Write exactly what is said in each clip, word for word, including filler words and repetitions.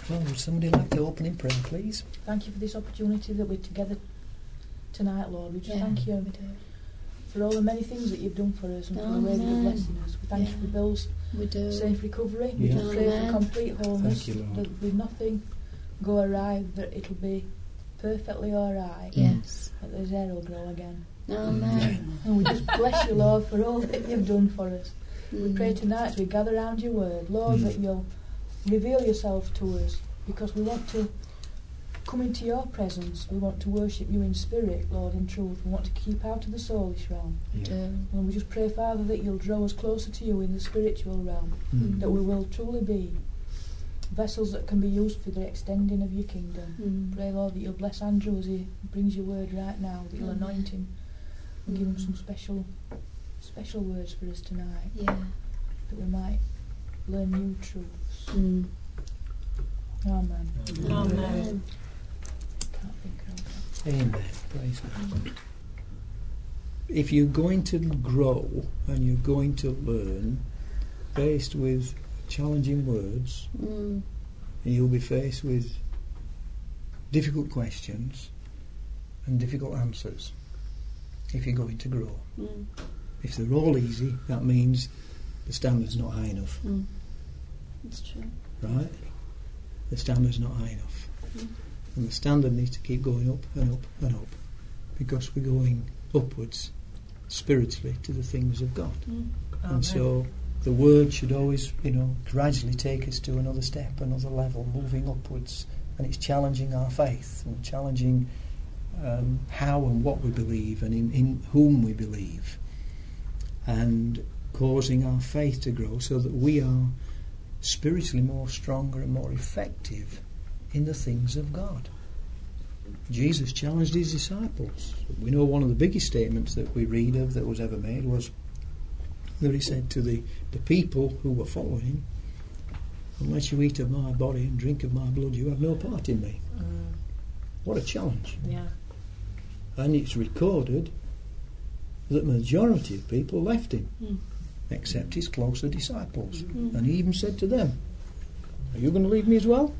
Well, would somebody like to open in prayer, please? Thank you for this opportunity that we're together tonight, Lord. We just Yeah, thank you we do. for all the many things that you've done for us and for the way that you're Amen. blessing us. We thank Yeah. you for Bill's We do. safe recovery. We Yeah. just pray for Amen. complete wholeness. Thank you, Lord. That with nothing go awry, that it'll be perfectly alright. Yes. That his hair will grow again. Amen. And we just bless you, Lord, for all that you've done for us. We Mm. pray tonight as we gather around your word, Lord, Mm. that you'll reveal yourself to us, because we want to come into your presence. We want to worship you in spirit, Lord, in truth. We want to keep out of the soulish realm. We Yeah. do. And we just pray, Father, that you'll draw us closer to you in the spiritual realm, Mm. that we will truly be vessels that can be used for the extending of your kingdom. Mm. Pray, Lord, that you'll bless Andrew as he brings your word right now, that you'll Amen. anoint him and give him some special special words for us tonight, Yeah. that we might learn new truths. Mm. Amen. Amen. Can't think of it. Amen. Praise God. If you're going to grow and you're going to learn faced with challenging words, Mm. and you'll be faced with difficult questions and difficult answers if you're going to grow. Mm. If they're all easy, that means the standard's not high enough, Mm. It's true. right? The standard's not high enough. Mm. And the standard needs to keep going up and up and up, because we're going upwards spiritually to the things of God. Mm. And so the word should always, you know, gradually take us to another step, another level, moving upwards. And it's challenging our faith and challenging um, how and what we believe and in, in whom we believe, and causing our faith to grow so that we are spiritually more stronger and more effective in the things of God. Jesus challenged his disciples. We know one of the biggest statements that we read of that was ever made was that he said to the, the people who were following him, "Unless you eat of my body and drink of my blood, you have no part in me." Mm. What a challenge. Yeah. And it's recorded that the majority of people left him, Mm. except his closer disciples. Mm. And he even said to them, "Are you going to leave me as well?"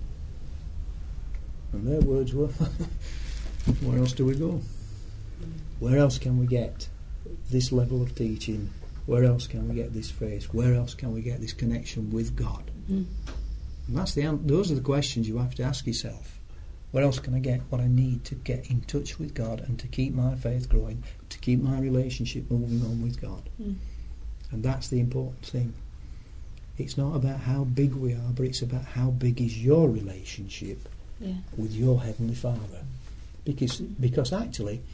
And their words were, "Where else do we go? Where else can we get this level of teaching? Where else can we get this faith? Where else can we get this connection with God?" Mm. And that's the an- those are the questions you have to ask yourself. Where else can I get what I need to get in touch with God and to keep my faith growing, to keep my relationship moving on with God? Mm. And that's the important thing. It's not about how big we are, but it's about how big is your relationship Yeah. with your Heavenly Father. Because because actually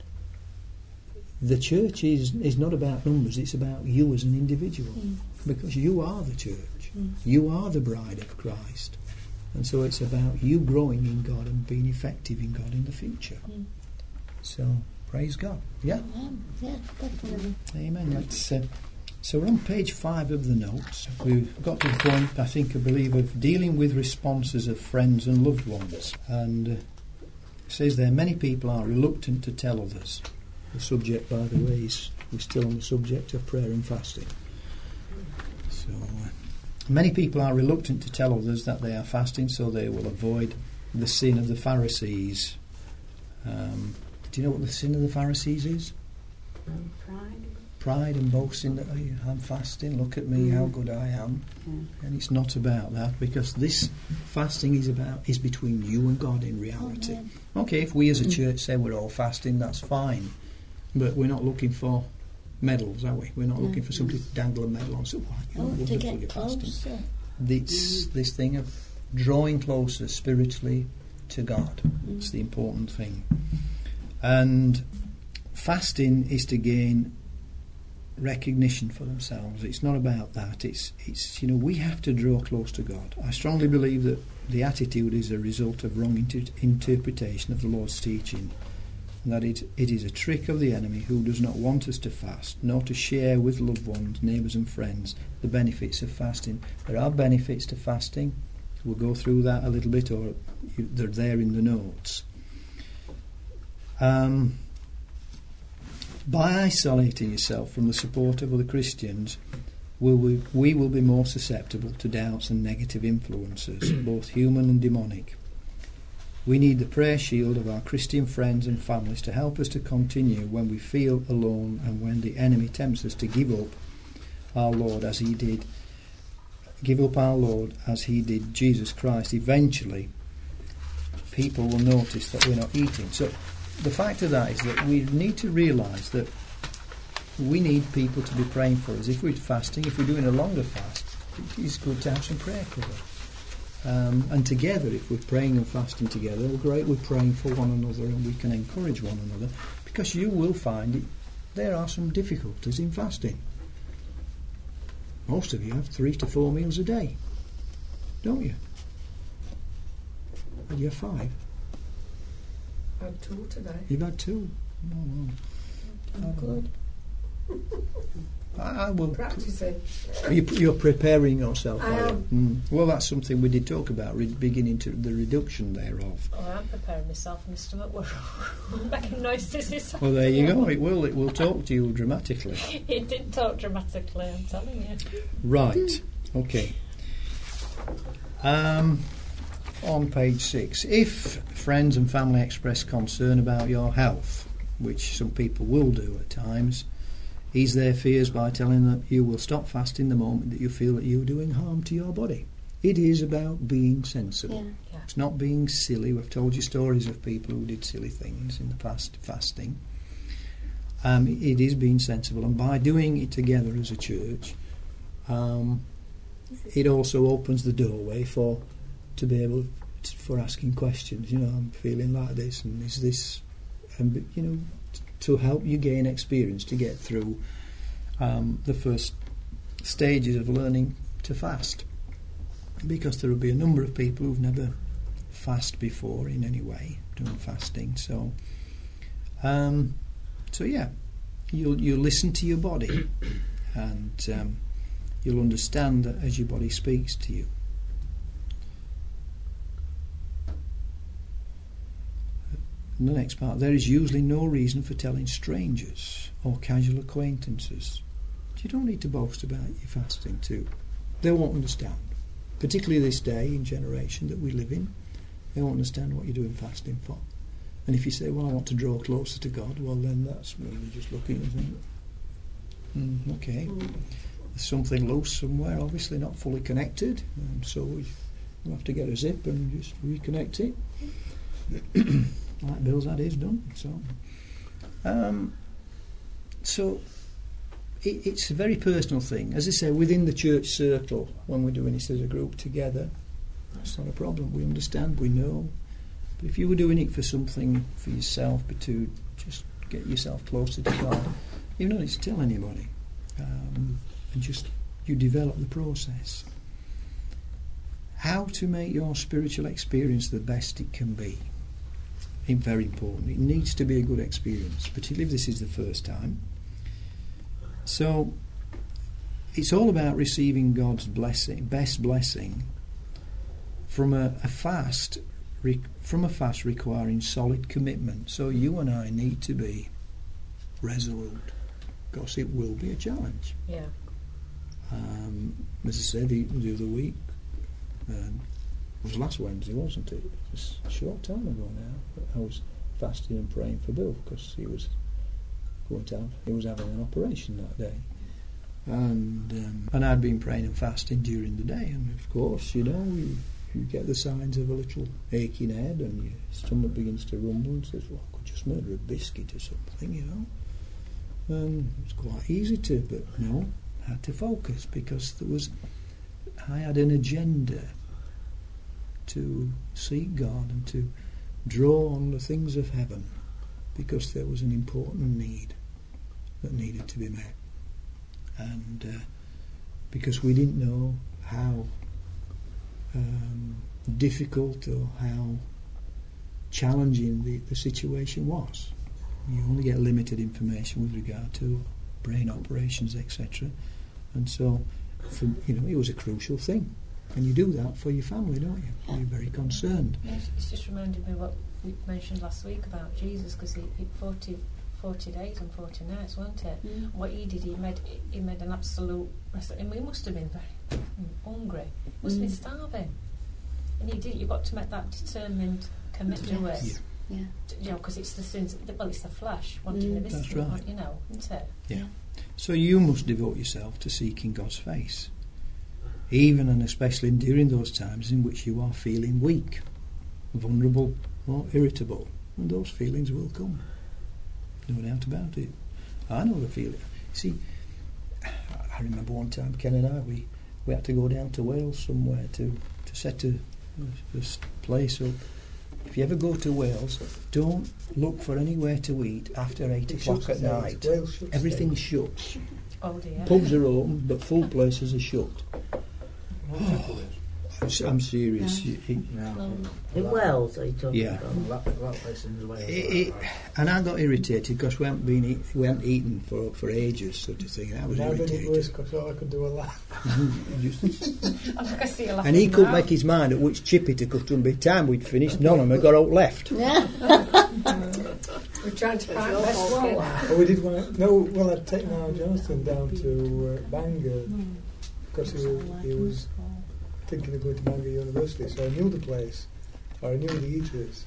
the church is, is not about numbers, it's about you as an individual. Mm. Because you are the church. Mm. You are the bride of Christ. And so it's about you growing in God and being effective in God in the future. Mm. So, praise God. Yeah? Amen. Yeah, definitely. Amen. Let's, uh, so we're on page five of the notes. We've got to the point, I think, I believe, of dealing with responses of friends and loved ones. And uh, it says there, many people are reluctant to tell others. The subject, by the way, is we're still on the subject of prayer and fasting. So, uh, many people are reluctant to tell others that they are fasting, so they will avoid the sin of the Pharisees. Um, do you know what the sin of the Pharisees is? Um, pride. Pride and boasting that, oh, I'm fasting, look at me, how good I am. Yeah. And it's not about that, because this fasting is about is between you and God in reality. Amen. Okay, if we as a church say we're all fasting, that's fine. But we're not looking for medals, are we? We're not No. looking for somebody to dangle a medal on. So, wow, you're Oh, to wonderful, get you're fasting. closer. This, this thing of drawing closer spiritually to God. Mm. It's the important thing. And fasting is to gain recognition for themselves. It's not about that. It's, it's you know, we have to draw close to God. I strongly believe that the attitude is a result of wrong inter- interpretation of the Lord's teaching, and that it, it is a trick of the enemy who does not want us to fast, nor to share with loved ones, neighbours and friends the benefits of fasting. There are benefits to fasting. We'll go through that a little bit, or you, they're there in the notes. Um, by isolating yourself from the support of other Christians, will we, we will be more susceptible to doubts and negative influences, both human and demonic. We need the prayer shield of our Christian friends and families to help us to continue when we feel alone and when the enemy tempts us to give up our Lord as he did, give up our Lord as he did Jesus Christ. Eventually, people will notice that we're not eating. So the fact of that is that we need to realise that we need people to be praying for us. If we're fasting, if we're doing a longer fast, it's good to have some prayer cover. Um, and together, if we're praying and fasting together, well, great, we're praying for one another and we can encourage one another, because you will find it, there are some difficulties in fasting. Most of you have three to four meals a day, don't you? And you have five. I had two today. You've had two. Oh, well. Good. I, I will. Practicing. You, you're preparing yourself. I are you? am. Mm. Well, that's something we did talk about, re- beginning to the reduction thereof. Oh, I'm preparing myself. My stomach was making noises. Well, there you go. It will. It will talk to you dramatically. It did talk dramatically, I'm telling you. Right. Okay. Um, on page six, if friends and family express concern about your health, which some people will do at times, ease their fears by telling them you will stop fasting the moment that you feel that you're doing harm to your body. It is about being sensible. Yeah. Yeah. It's not being silly. We've told you stories of people who did silly things in the past, fasting. Um, it is being sensible, and by doing it together as a church, um, it also opens the doorway for to be able to, for asking questions. You know, I'm feeling like this, and is this, and you know, to help you gain experience to get through um, the first stages of learning to fast, because there will be a number of people who've never fasted before in any way, doing fasting. So, um, so yeah, you'll you'll listen to your body, and um, you'll understand that as your body speaks to you. And the next part, there is usually no reason for telling strangers or casual acquaintances. You don't need to boast about your fasting too. They won't understand. Particularly this day and generation that we live in, they won't understand what you're doing fasting for. And if you say, well, I want to draw closer to God, well, then that's really just looking and thinking, mm, okay, mm. there's something loose somewhere, obviously not fully connected, and so we have to get a zip and just reconnect it. Like Bill's had his done. So, um, so it, it's a very personal thing. As I say, within the church circle, when we're doing this as a group together, that's not a problem. We understand, we know. But if you were doing it for something for yourself, but to just get yourself closer to God, you don't need to tell anybody. Um, and just, you develop the process. How to make your spiritual experience the best it can be. It's very important. It needs to be a good experience, particularly if this is the first time. So, it's all about receiving God's blessing, best blessing from a, a fast, re, from a fast requiring solid commitment. So you and I need to be resolute, because it will be a challenge. Yeah. Um, as I said the, the other week, um, it was last Wednesday, wasn't it? It was a short time ago now. But I was fasting and praying for Bill because he was going to have, he was having an operation that day, and um, and I'd been praying and fasting during the day, and of course, you know, you, you get the signs of a little aching head, and your stomach begins to rumble, and says, "Well, I could just murder a biscuit or something," you know. And it's quite easy to, but no, I had to focus because there was, I had an agenda to seek God and to draw on the things of heaven, because there was an important need that needed to be met, and uh, because we didn't know how um, difficult or how challenging the, the situation was. You only get limited information with regard to brain operations, et cetera, and so for, you know, it was a crucial thing. And you do that for your family, don't you? Yeah. You're very concerned. It's, it's just reminded me what we mentioned last week about Jesus, because he, he forty, forty days and forty nights, weren't it? Mm. What he did, he made he made an absolute mess. I mean, he must have been very hungry. Must have been Mm. starving. And he did. You've got to make that determined commitment to it. Yes. Yeah. You know, because it's the sins. Well, it's the flesh wanting Mm. the That's visceral, right. you know, isn't it? Yeah. So you must devote yourself to seeking God's face, even and especially during those times in which you are feeling weak, vulnerable, or irritable. And those feelings will come. No doubt about it. I know the feeling. See, I remember one time Ken and I, we, we had to go down to Wales somewhere to, to set a, a s- place up. If you ever go to Wales, don't look for anywhere to eat after eight It o'clock shuts at at eight. night. Wales shuts at Everything's eight. shut. Oh dear. Pubs are open, but full places are shut. I'm, s- I'm serious. Yeah. You- it- Well, In Wales, are you talking Yeah. about? That, that place in Wales. it, it, and I got irritated because we hadn't been eat, we hadn't eaten for for ages, sort of thing. I was I've been at irritated. worse because I thought I could do a lot. Just- I'm not going to see you laughing and he couldn't now. make his mind at which chippy to cut, and by the time we'd finished, none of them had got out left. yeah. We're trying to find your best fault, one. yeah. Oh, we did want to, no, well, I'd taken our Jonathan down to uh, Bangor because he was, he was thinking of going to Bangor University, so I knew the place, or I knew the eaters.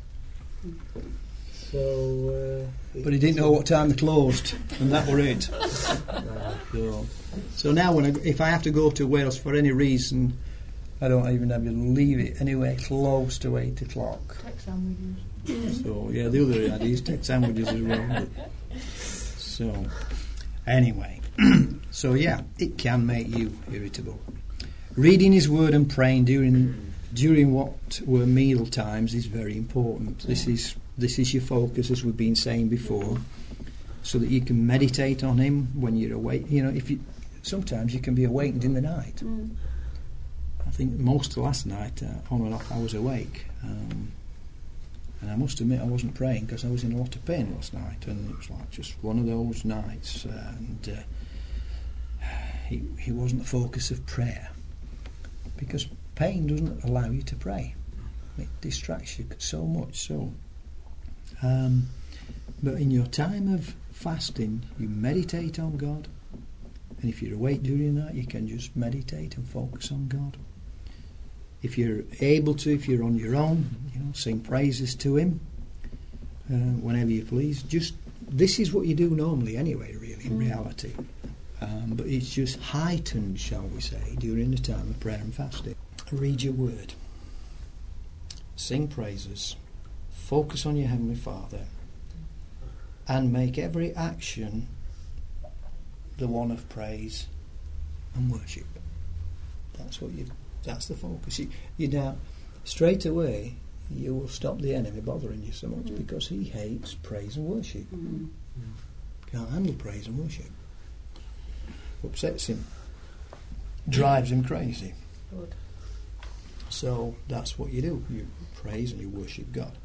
So, uh, But he didn't know what time they closed, and that were it. So, so now, when I, if I have to go to Wales for any reason, I don't even have to leave it anywhere close to eight o'clock. Take sandwiches. So yeah, the other idea is take sandwiches as well. But, so anyway, so yeah, it can make you irritable. Reading His Word and praying during during what were meal times is very important. This is this is your focus, as we've been saying before, so that you can meditate on Him when you're awake. You know, if you sometimes you can be awakened in the night. Mm. I think most of last night, uh, on and off, I was awake. Um, and I must admit I wasn't praying because I was in a lot of pain last night, and it was like just one of those nights, uh, and uh, he, he wasn't the focus of prayer, because pain doesn't allow you to pray. It distracts you so much so. Um, but in your time of fasting, you meditate on God, and if you're awake during the night, you can just meditate and focus on God. If you're able to, if you're on your own, you know, sing praises to Him uh, whenever you please. Just this is what you do normally, anyway. Really, in Mm. reality, um, but it's just heightened, shall we say, during the time of prayer and fasting. Read your Word, sing praises, focus on your Heavenly Father, and make every action the one of praise and worship. That's what you. That's the focus. You, you now, straight away, you will stop the enemy bothering you so much Mm. because he hates praise and worship. Mm. Can't handle praise and worship. Upsets him. Drives him crazy. Good. So that's what you do. You praise and you worship God.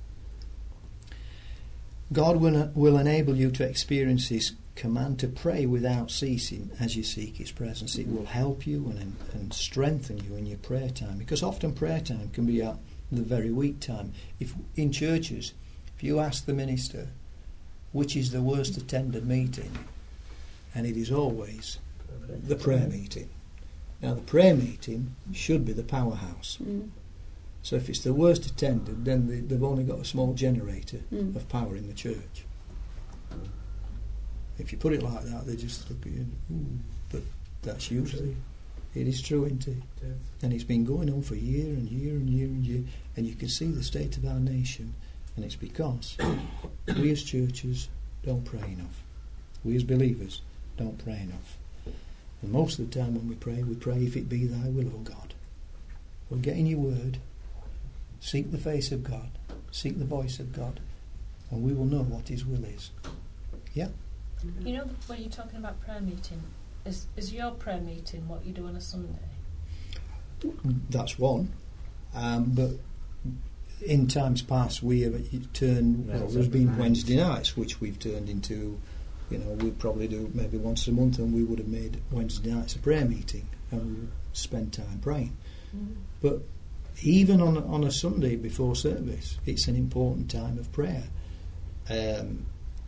God will, will enable you to experience His command to pray without ceasing as you seek His presence. It will help you and, and strengthen you in your prayer time, because often prayer time can be at the very weak time. If in churches, if you ask the minister which is the worst attended meeting, and it is always the prayer meeting. Now the prayer meeting should be the powerhouse. Mm. So if it's the worst attended, then they, they've only got a small generator Mm. of power in the church. If you put it like that, they just look at you. Ooh, but that's usually, it is true, isn't it? And it's been going on for year and year and year and year, and you can see the state of our nation, and it's because we as churches don't pray enough. We as believers don't pray enough. And most of the time when we pray, we pray, if it be Thy will, O God. Well, get in your Word, seek the face of God, seek the voice of God, and we will know what His will is. Yeah? You know, when you're talking about prayer meeting, is is your prayer meeting what you do on a Sunday? That's one. Um, but in times past, we have turned, well, there's been Wednesday nights, which we've turned into, you know, we'd probably do maybe once a month, and we would have made Wednesday nights a prayer meeting, and we would spend time praying. Mm. But even on, on a Sunday before service, it's an important time of prayer. Um,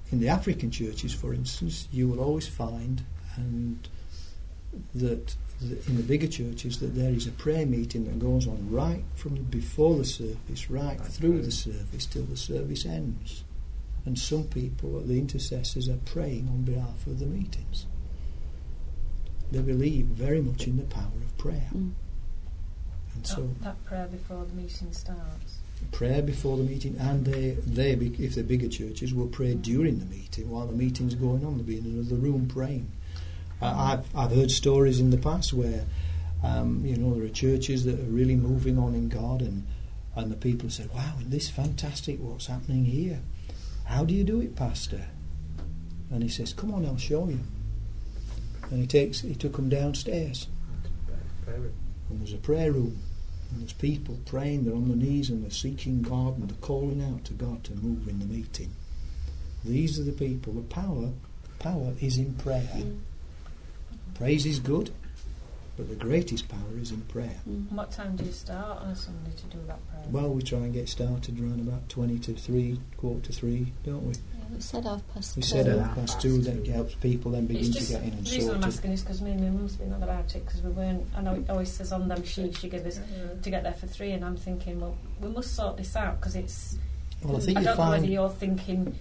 in the African churches, for instance, you will always find and that the, in the bigger churches that there is a prayer meeting that goes on right from before the service, right through the service till the service ends. And some people, the intercessors, are praying on behalf of the meetings. They believe very much in the power of prayer. Mm. And so that, that prayer before the meeting starts. prayer before the meeting, and they, they, if they're bigger churches, will pray during the meeting while the meeting's going on. They'll be in another room praying. Uh, I've I've heard stories in the past where, um, you know, there are churches that are really moving on in God, and and the people say, "Wow, this is fantastic! What's happening here? How do you do it, Pastor?" And he says, "Come on, I'll show you." And he takes he took them downstairs, and there's a prayer room. And there's people praying, they're on their knees and they're seeking God and they're calling out to God to move in the meeting. These are the people. The power, power is in prayer. Mm. Praise is good, but the greatest power is in prayer. Mm. What time do you start on a Sunday to do that prayer? Well, we try and get started around about twenty to three, quarter to three, don't we? We said half past We two. said half past two, that helps people then begin It's to just, get in and the reason I'm sorted. asking is because me and my mum's been on about it, because we weren't, I know it always says on them sheets she gave us to get there for three, and I'm thinking, well, we must sort this out, because it's, Well, I think I you don't know whether find. you're thinking,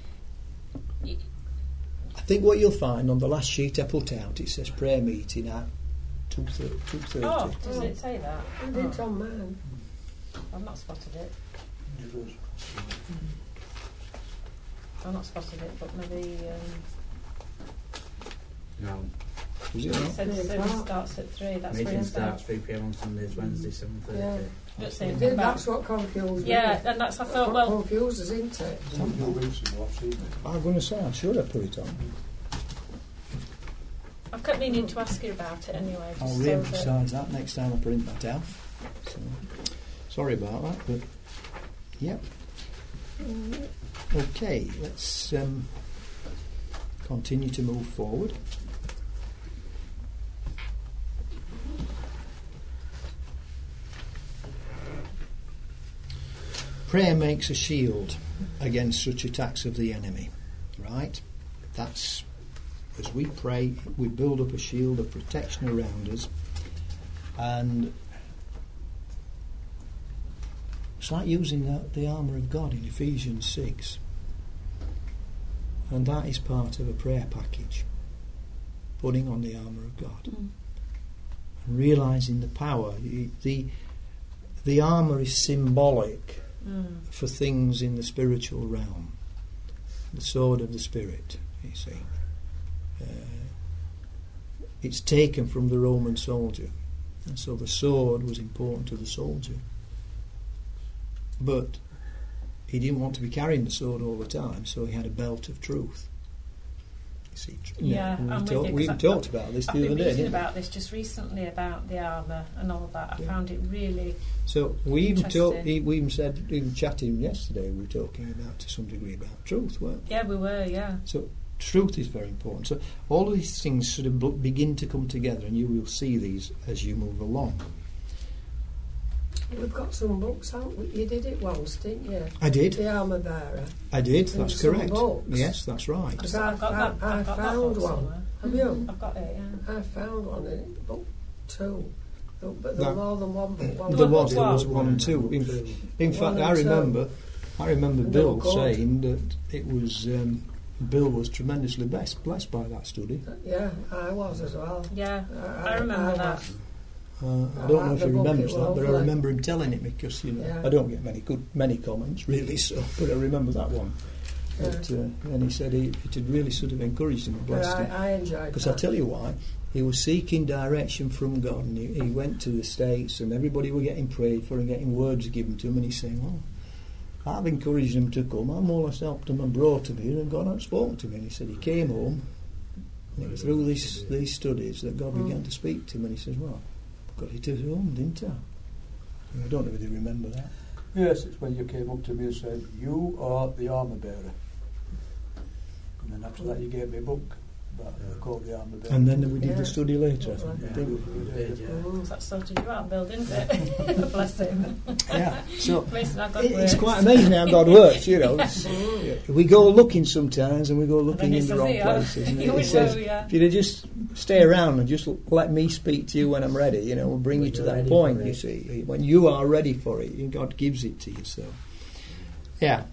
I think what you'll find on the last sheet I put out, it says prayer meeting at two thirty. oh, does it say that? And it's on mine. I've not spotted it. I've not spotted it, but maybe um, No. Is it it not? said Three service o'clock. starts at three. That's Meeting Wednesday. starts three p m on Sundays, Wednesday seven thirty. Yeah. Don't say It anything did, about. that's what confused me. Yeah, and that's I thought. What Well, confused us, isn't it? I'm going to say, I'm sure I put it on. I kept meaning to ask you about it anyway. Just I'll so re-emphasise that next time I print that out. So, sorry about that, but yep. Okay, let's um, continue to move forward. Prayer makes a shield against such attacks of the enemy, right? That's, as we pray, we build up a shield of protection around us, and it's like using the, the armour of God in Ephesians six, and that is part of a prayer package, putting on the armour of God, Mm. and realising the power. The, the armour is symbolic Mm. for things in the spiritual realm, the sword of the Spirit, you see. Uh, it's taken from the Roman soldier, and so the sword was important to the soldier. But he didn't want to be carrying the sword all the time, so he had a belt of truth. You see, tr- Yeah, we, I'm with talk, you, we 'cause talked I- about this I've the been other day, reading didn't we? about this just recently about the armour and all that. I Yeah. found it really. So we even talked. Interesting. We even said, even chatting yesterday, we were talking about to some degree about truth, weren't we? Yeah, we were. Yeah. So truth is very important. So all of these things sort of b- begin to come together, and you will see these as you move along. We've got some books, haven't we? You did it once, didn't you? I did. The Armour Bearer. I did. And That's some correct. books. Yes, that's right. Because I, I've got found, that. I I've got that found book one. somewhere. Have you? I've got it. Yeah. I found one in book two. But there That- were more than one book. One There Well, was, there well, was one and two. In, in fact, One and I two. remember, I remember And they were Bill good. saying that it was. Um, Bill was tremendously blessed, blessed by that study. Yeah, I was as well. Yeah. I, I remember that. was. Uh, I I don't know like if the he book, remembers it that, was but I lovely. remember him telling it because you know Yeah. I don't get many good many comments really. So, but I remember that one. Yeah. But uh, and he said he, it had really sort of encouraged him and But blessed I, him. I enjoyed Because that. I'll tell you why. He was seeking direction from God, and he, he went to the States, and everybody were getting prayed for and getting words given to him, and he's saying, well, I've encouraged him to come. I've more or less helped him and brought him here, and God had spoken to me. And he said he came home, and it was through these, these studies that God Mm. began to speak to him, and he says, well, I got it at home, didn't I? I don't know whether you remember that. Yes, it's when you came up to me and said, you are the armour bearer. And then after that you gave me a book. But the caught the arm of And then we did Yeah. the study later, I think. Yeah. didn't we? Did, yeah. Ooh, that sorted you out, Bill, didn't it? Bless him. Yeah. So Amazing how God it- it's works. quite amazing how God works, you know. It's- we go looking sometimes and we go looking then he in the says, wrong "Yeah." places. And You he always says, will, yeah. if you'd just stay around and just l- let me speak to you when I'm ready, you know, we'll bring When you to you're that ready point, for you it. see. When you are ready for it, God gives it to you. So, yeah.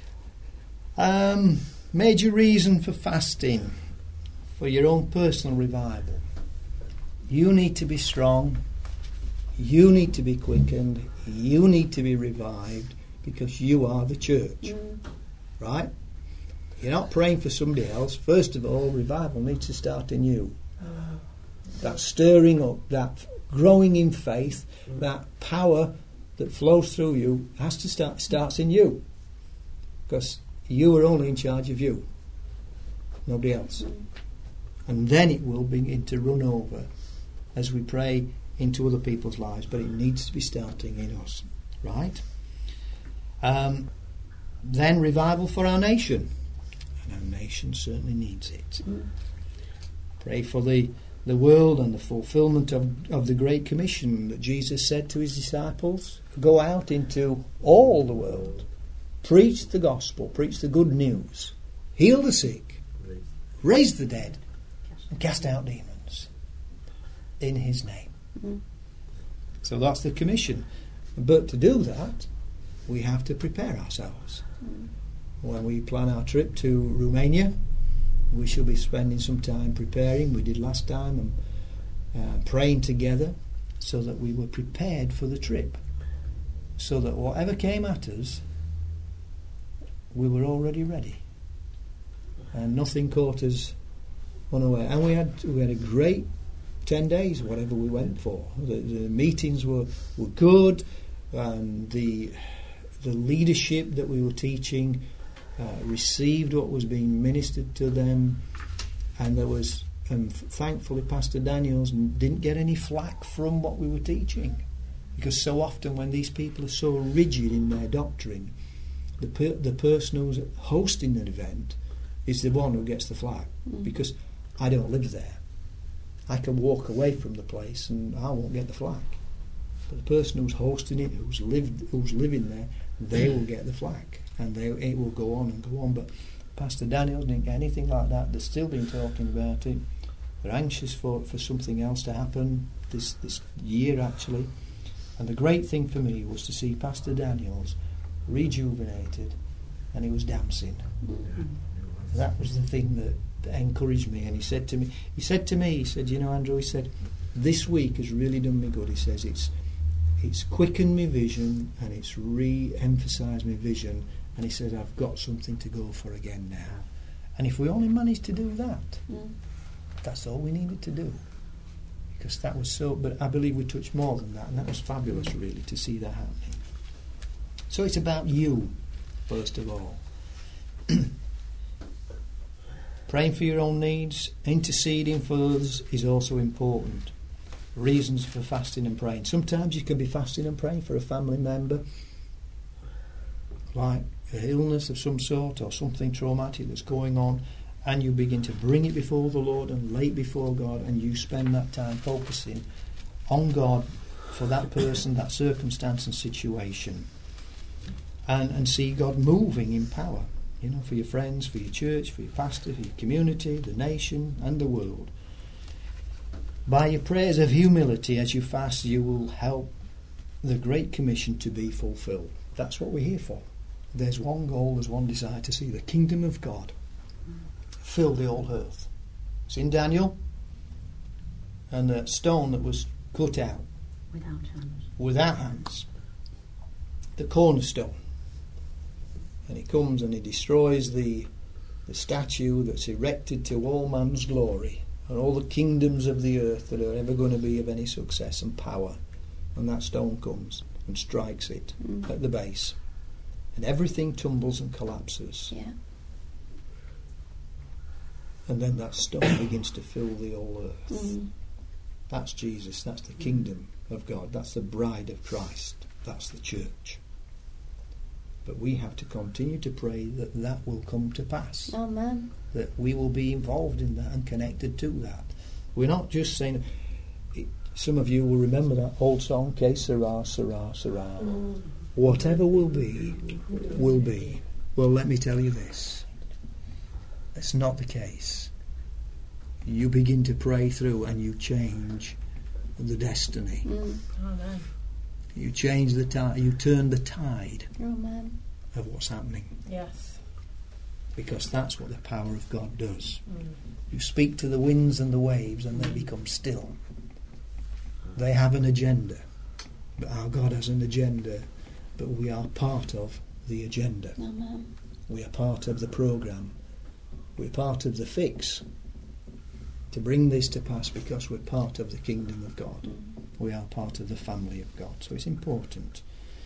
Um, major reason for fasting, for your own personal revival. You need to be strong. You need to be quickened. You need to be revived because you are the church. Mm. Right? You're not praying for somebody else. First of all, revival needs to start in you. That stirring up, that growing in faith, that power that flows through you has to start starts in you. Because you are only in charge of you. Nobody else. And then it will begin to run over as we pray into other people's lives, but it needs to be starting in us, right? Um, then revival for our nation, and our nation certainly needs it. Mm. Pray for the, the world and the fulfillment of, of the Great Commission that Jesus said to his disciples. Go out into all the world, preach the gospel, preach the good news, heal the sick, raise the dead, and cast out demons in his name. Mm. So that's the commission. But to do that, we have to prepare ourselves. Mm. When we plan our trip to Romania, we shall be spending some time preparing. We did last time, and uh, praying together so that we were prepared for the trip. So that whatever came at us, we were already ready. And nothing caught us unaware. And we had we had a great ten days, whatever we went for. The, the meetings were, were good, and the the leadership that we were teaching uh, received what was being ministered to them, and there was, um, thankfully, Pastor Daniels didn't get any flack from what we were teaching, because so often when these people are so rigid in their doctrine, the per- the person who's hosting an event is the one who gets the flack, Mm. because I don't live there. I can walk away from the place and I won't get the flack. But the person who's hosting it, who's lived, who's living there, they will get the flack, and they it will go on and go on. But Pastor Daniel didn't get anything like that. They've still been talking about it. They're anxious for, for something else to happen this this year actually. And the great thing for me was to see Pastor Daniels rejuvenated, and he was dancing. That was the thing that, that encouraged me. And he said to me, he said to me, he said, you know, Andrew, he said, this week has really done me good. He says it's it's quickened my vision and it's re-emphasised my vision. And he said, I've got something to go for again now. And if we only managed to do that, Mm. that's all we needed to do. Because that was so, but I believe we touched more than that, and that was fabulous really to see that happening. So it's about you, first of all. Praying for your own needs, interceding for others is also important. Reasons for fasting and praying. Sometimes you can be fasting and praying for a family member, like an illness of some sort or something traumatic that's going on, and you begin to bring it before the Lord and lay it before God, and you spend that time focusing on God for that person, that circumstance and situation, and, and see God moving in power, you know, for your friends, for your church, for your pastor, for your community, the nation and the world. By your prayers of humility as you fast, you will help the Great Commission to be fulfilled. That's what we're here for. There's one goal, there's one desire, to see the kingdom of God fill the whole earth. It's in Daniel, and the stone that was cut out Without hands. without hands, the cornerstone. And he comes and he destroys the the statue that's erected to all man's glory and all the kingdoms of the earth that are ever going to be of any success and power. And that stone comes and strikes it Mm. at the base, and everything tumbles and collapses. Yeah. And then that stone begins to fill the whole earth. Mm. That's Jesus. That's the kingdom of God. That's the bride of Christ. That's the church. But we have to continue to pray that that will come to pass, Amen. that we will be involved in that and connected to that. We're not just saying... Some of you will remember that old song, Que sera, sera, sera. Mm. Whatever will be, will be. Well, let me tell you this. It's not the case. You begin to pray through and you change the destiny. Mm. Amen. You change the tide, you turn the tide Amen. of what's happening. Yes. Because that's what the power of God does. Mm. You speak to the winds and the waves and they become still. They have an agenda. But our God has an agenda. But we are part of the agenda. Amen. We are part of the programme. We're part of the fix to bring this to pass because we're part of the kingdom of God. Mm. We are part of the family of God. So it's important.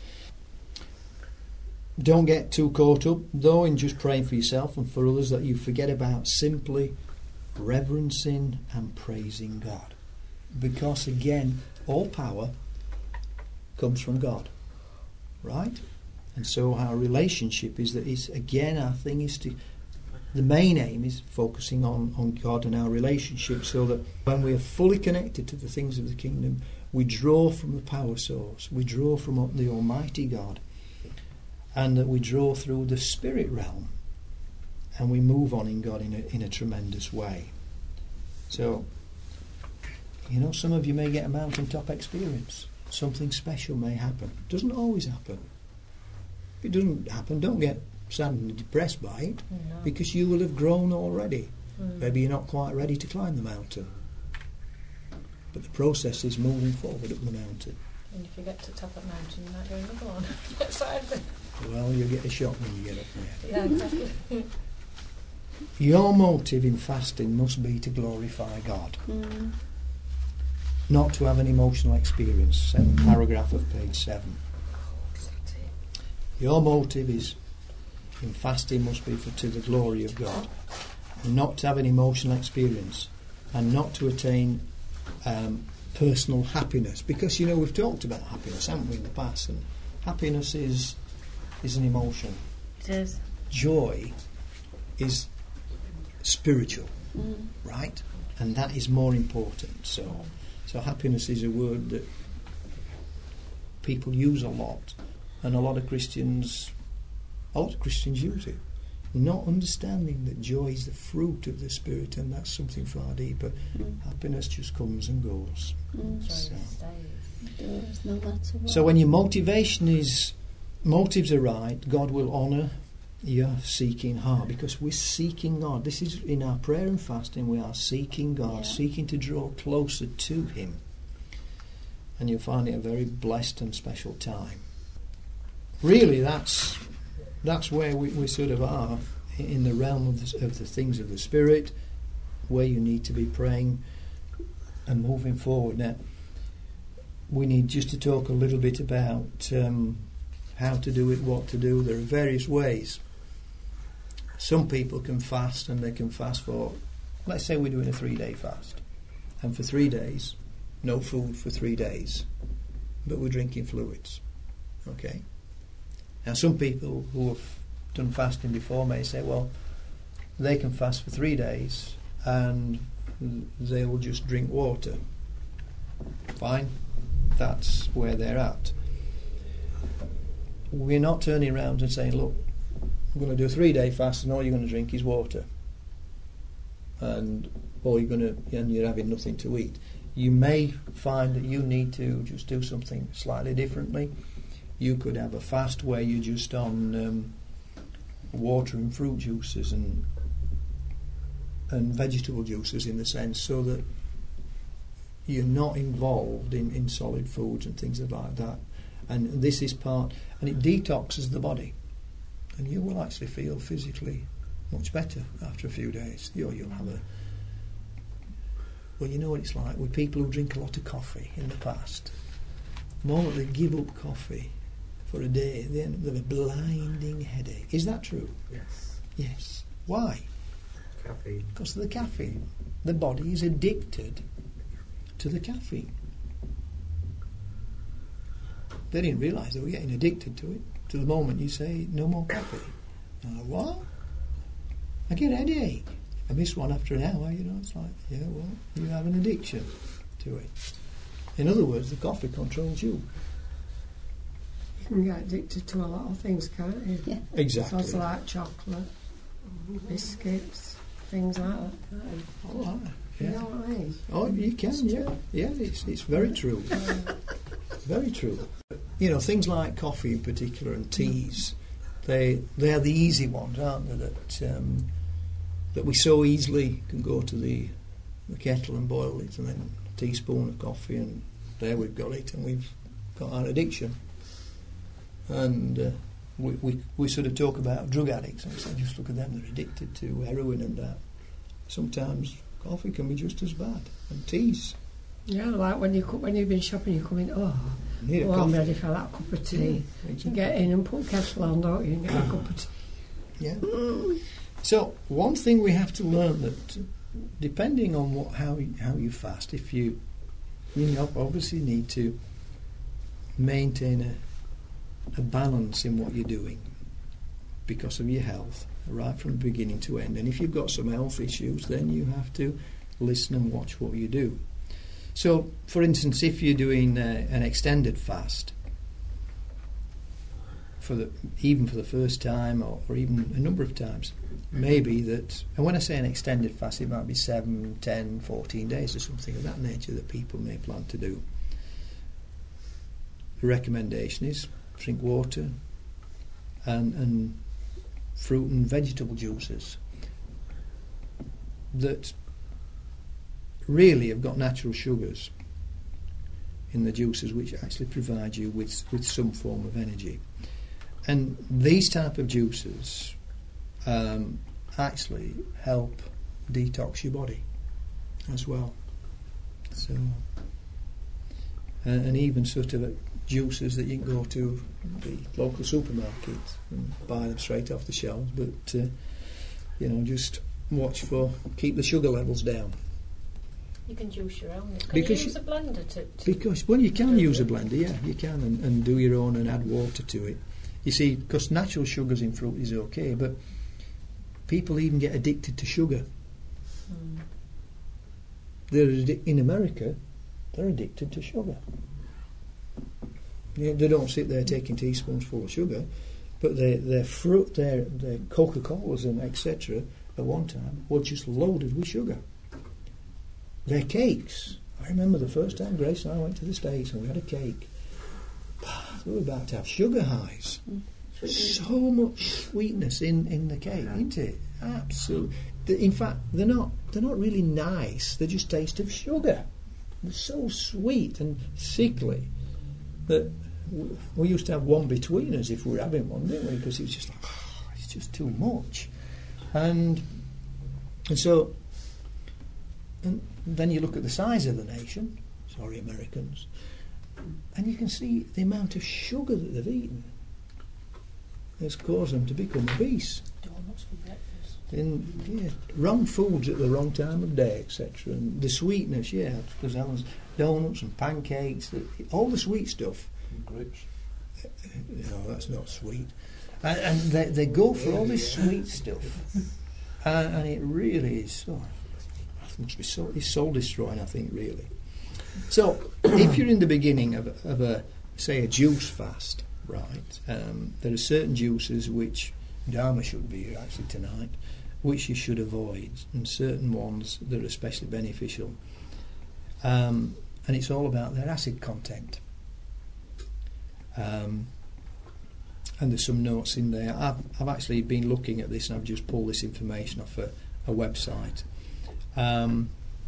Don't get too caught up, though, in just praying for yourself and for others, that you forget about simply reverencing and praising God. Because, again, all power comes from God. Right? And so our relationship is that it's, again, our thing is to... The main aim is focusing on, on God and our relationship, so that when we are fully connected to the things of the kingdom, we draw from the power source, we draw from the Almighty God, and that we draw through the spirit realm, and we move on in God in a, in a tremendous way. So, you know, some of you may get a mountaintop experience. Something special may happen. It doesn't always happen. If it doesn't happen, don't get sad and depressed by it, No. because you will have grown already. Mm. Maybe you're not quite ready to climb the mountain, but the process is moving forward up the mountain. And if you get to the top of the mountain, you might do another one. That's what I've been- Well, you'll get a shock when you get up there. Yeah, exactly. Your motive in fasting must be to glorify God, Mm. not to have an emotional experience. Seven, paragraph of page seven. Your motive is in fasting must be for to the glory of God, not to have an emotional experience, and not to attain um, personal happiness. Because, you know, we've talked about happiness, haven't we, in the past? And happiness is is an emotion. It is. Joy is spiritual, Mm. right? And that is more important. So, so happiness is a word that people use a lot, and a lot of Christians, a lot of Christians use it, not understanding that joy is the fruit of the Spirit, and that's something far deeper. Mm. Happiness just comes and goes. Mm. Joy So, stays. It does, no matter what. so when your motivation is, motives are right, God will honour your seeking heart, because we're seeking God. This is in our prayer and fasting, we are seeking God, Yeah. seeking to draw closer to Him. And you'll find it a very blessed and special time. Really, that's that's where we, we sort of are in the realm of the, of the things of the Spirit, where you need to be praying and moving forward. Now, we need just to talk a little bit about um, how to do it, what to do. There are various ways. Some people can fast, and they can fast for, let's say we're doing a three-day fast, and for three days, no food for three days, but we're drinking fluids. Okay? Now, some people who have done fasting before may say, well, they can fast for three days and they will just drink water. Fine. That's where they're at. We're not turning around and saying, look, I'm going to do a three-day fast and all you're going to drink is water. And or you're going to, and you're having nothing to eat. You may find that you need to just do something slightly differently. You could have a fast where you're just on um, water and fruit juices and and vegetable juices, in the sense, so that you're not involved in, in solid foods and things like that. And this is part, and it detoxes the body, and you will actually feel physically much better after a few days. You'll, you'll have a well, you know what it's like with people who drink a lot of coffee in the past. The moment they give up coffee for a day, they end up with a blinding headache. Is that true? Yes. Yes. Why? Caffeine. Because of the caffeine. The body is addicted to the caffeine. they didn't realise they were getting addicted to it. To the moment you say, no more coffee. And I go, what? I get a headache. I miss one after an hour, you know. It's like, yeah, well, you have an addiction to it. In other words, the coffee controls you. You can get addicted to a lot of things, can't you? Yeah. Exactly. It's also like chocolate, biscuits, things like that. Can't you? Oh, right. You Yeah. know what I mean? Oh, you can, yeah. Yeah, it's, it's very true. Very true. You know, things like coffee in particular and teas, they they are the easy ones, aren't they, that um, that we so easily can go to the, the kettle and boil it, and then a teaspoon of coffee, and there we've got it, and we've got our addiction. And uh, we, we we sort of talk about drug addicts, and say, just look at them, they're addicted to heroin and that. Sometimes coffee can be just as bad, and teas. Yeah, like when you co- when you've been shopping, you come in. Oh, Need a oh I'm coffee. ready for that cup of tea. Yeah, exactly. You get in and put kettle on, don't you? And get a cup of tea. Yeah. So one thing we have to learn that, depending on what how you, how you fast, if you you know, obviously need to maintain a, a balance in what you're doing because of your health, right from beginning to end. And if you've got some health issues, then you have to listen and watch what you do. So, for instance, if you're doing uh, an extended fast, for the even for the first time, or, or even a number of times, maybe that, and when I say an extended fast, it might be seven, ten, fourteen days or something of that nature that people may plan to do. The recommendation is drink water and, and fruit and vegetable juices that really have got natural sugars in the juices, which actually provide you with, with some form of energy. And these type of juices um, actually help detox your body as well. So, uh, and even sort of uh, juices that you can go to the local supermarket and buy them straight off the shelves, but uh, you know, just watch for, keep the sugar levels down. You can juice your own. Can Because you use you- a blender to... to Because, well, you can use a blender, yeah, you can, and, and do your own and add water to it. You see, because natural sugars in fruit is okay, but people even get addicted to sugar. Mm. They're addi- in America, they're addicted to sugar. Yeah, they don't sit there taking teaspoons full of sugar, but their their fruit, their their Coca-Colas and et cetera at one time were just loaded with sugar. Their cakes. I remember the first time Grace and I went to the States and we had a cake. We were about to have sugar highs. So much sweetness in, in the cake, isn't it? Absolutely. In fact, they're not they're not really nice. They just taste of sugar. They're so sweet and sickly that w- we used to have one between us if we were having one, didn't we? Because it was just like, oh, it's just too much. And and so, and then you look at the size of the nation. Sorry, Americans. And you can see the amount of sugar that they've eaten has caused them to become obese. Donuts for breakfast. In yeah, wrong foods at the wrong time of day, et cetera. And the sweetness, yeah, because Ellen's donuts and pancakes, the, all the sweet stuff. Grapes. No, that's not sweet. And, and they, they go for all this sweet stuff, and, and it really is. Oh, it must be so. It's soul destroying, I think, really. So, if you're in the beginning of a, of a say a juice fast, right? Um, there are certain juices which Dharma should be here actually tonight, which you should avoid, and certain ones that are especially beneficial. Um, and it's all about their acid content. Um, and there's some notes in there. I've, I've actually been looking at this, and I've just pulled this information off a, a website. Um,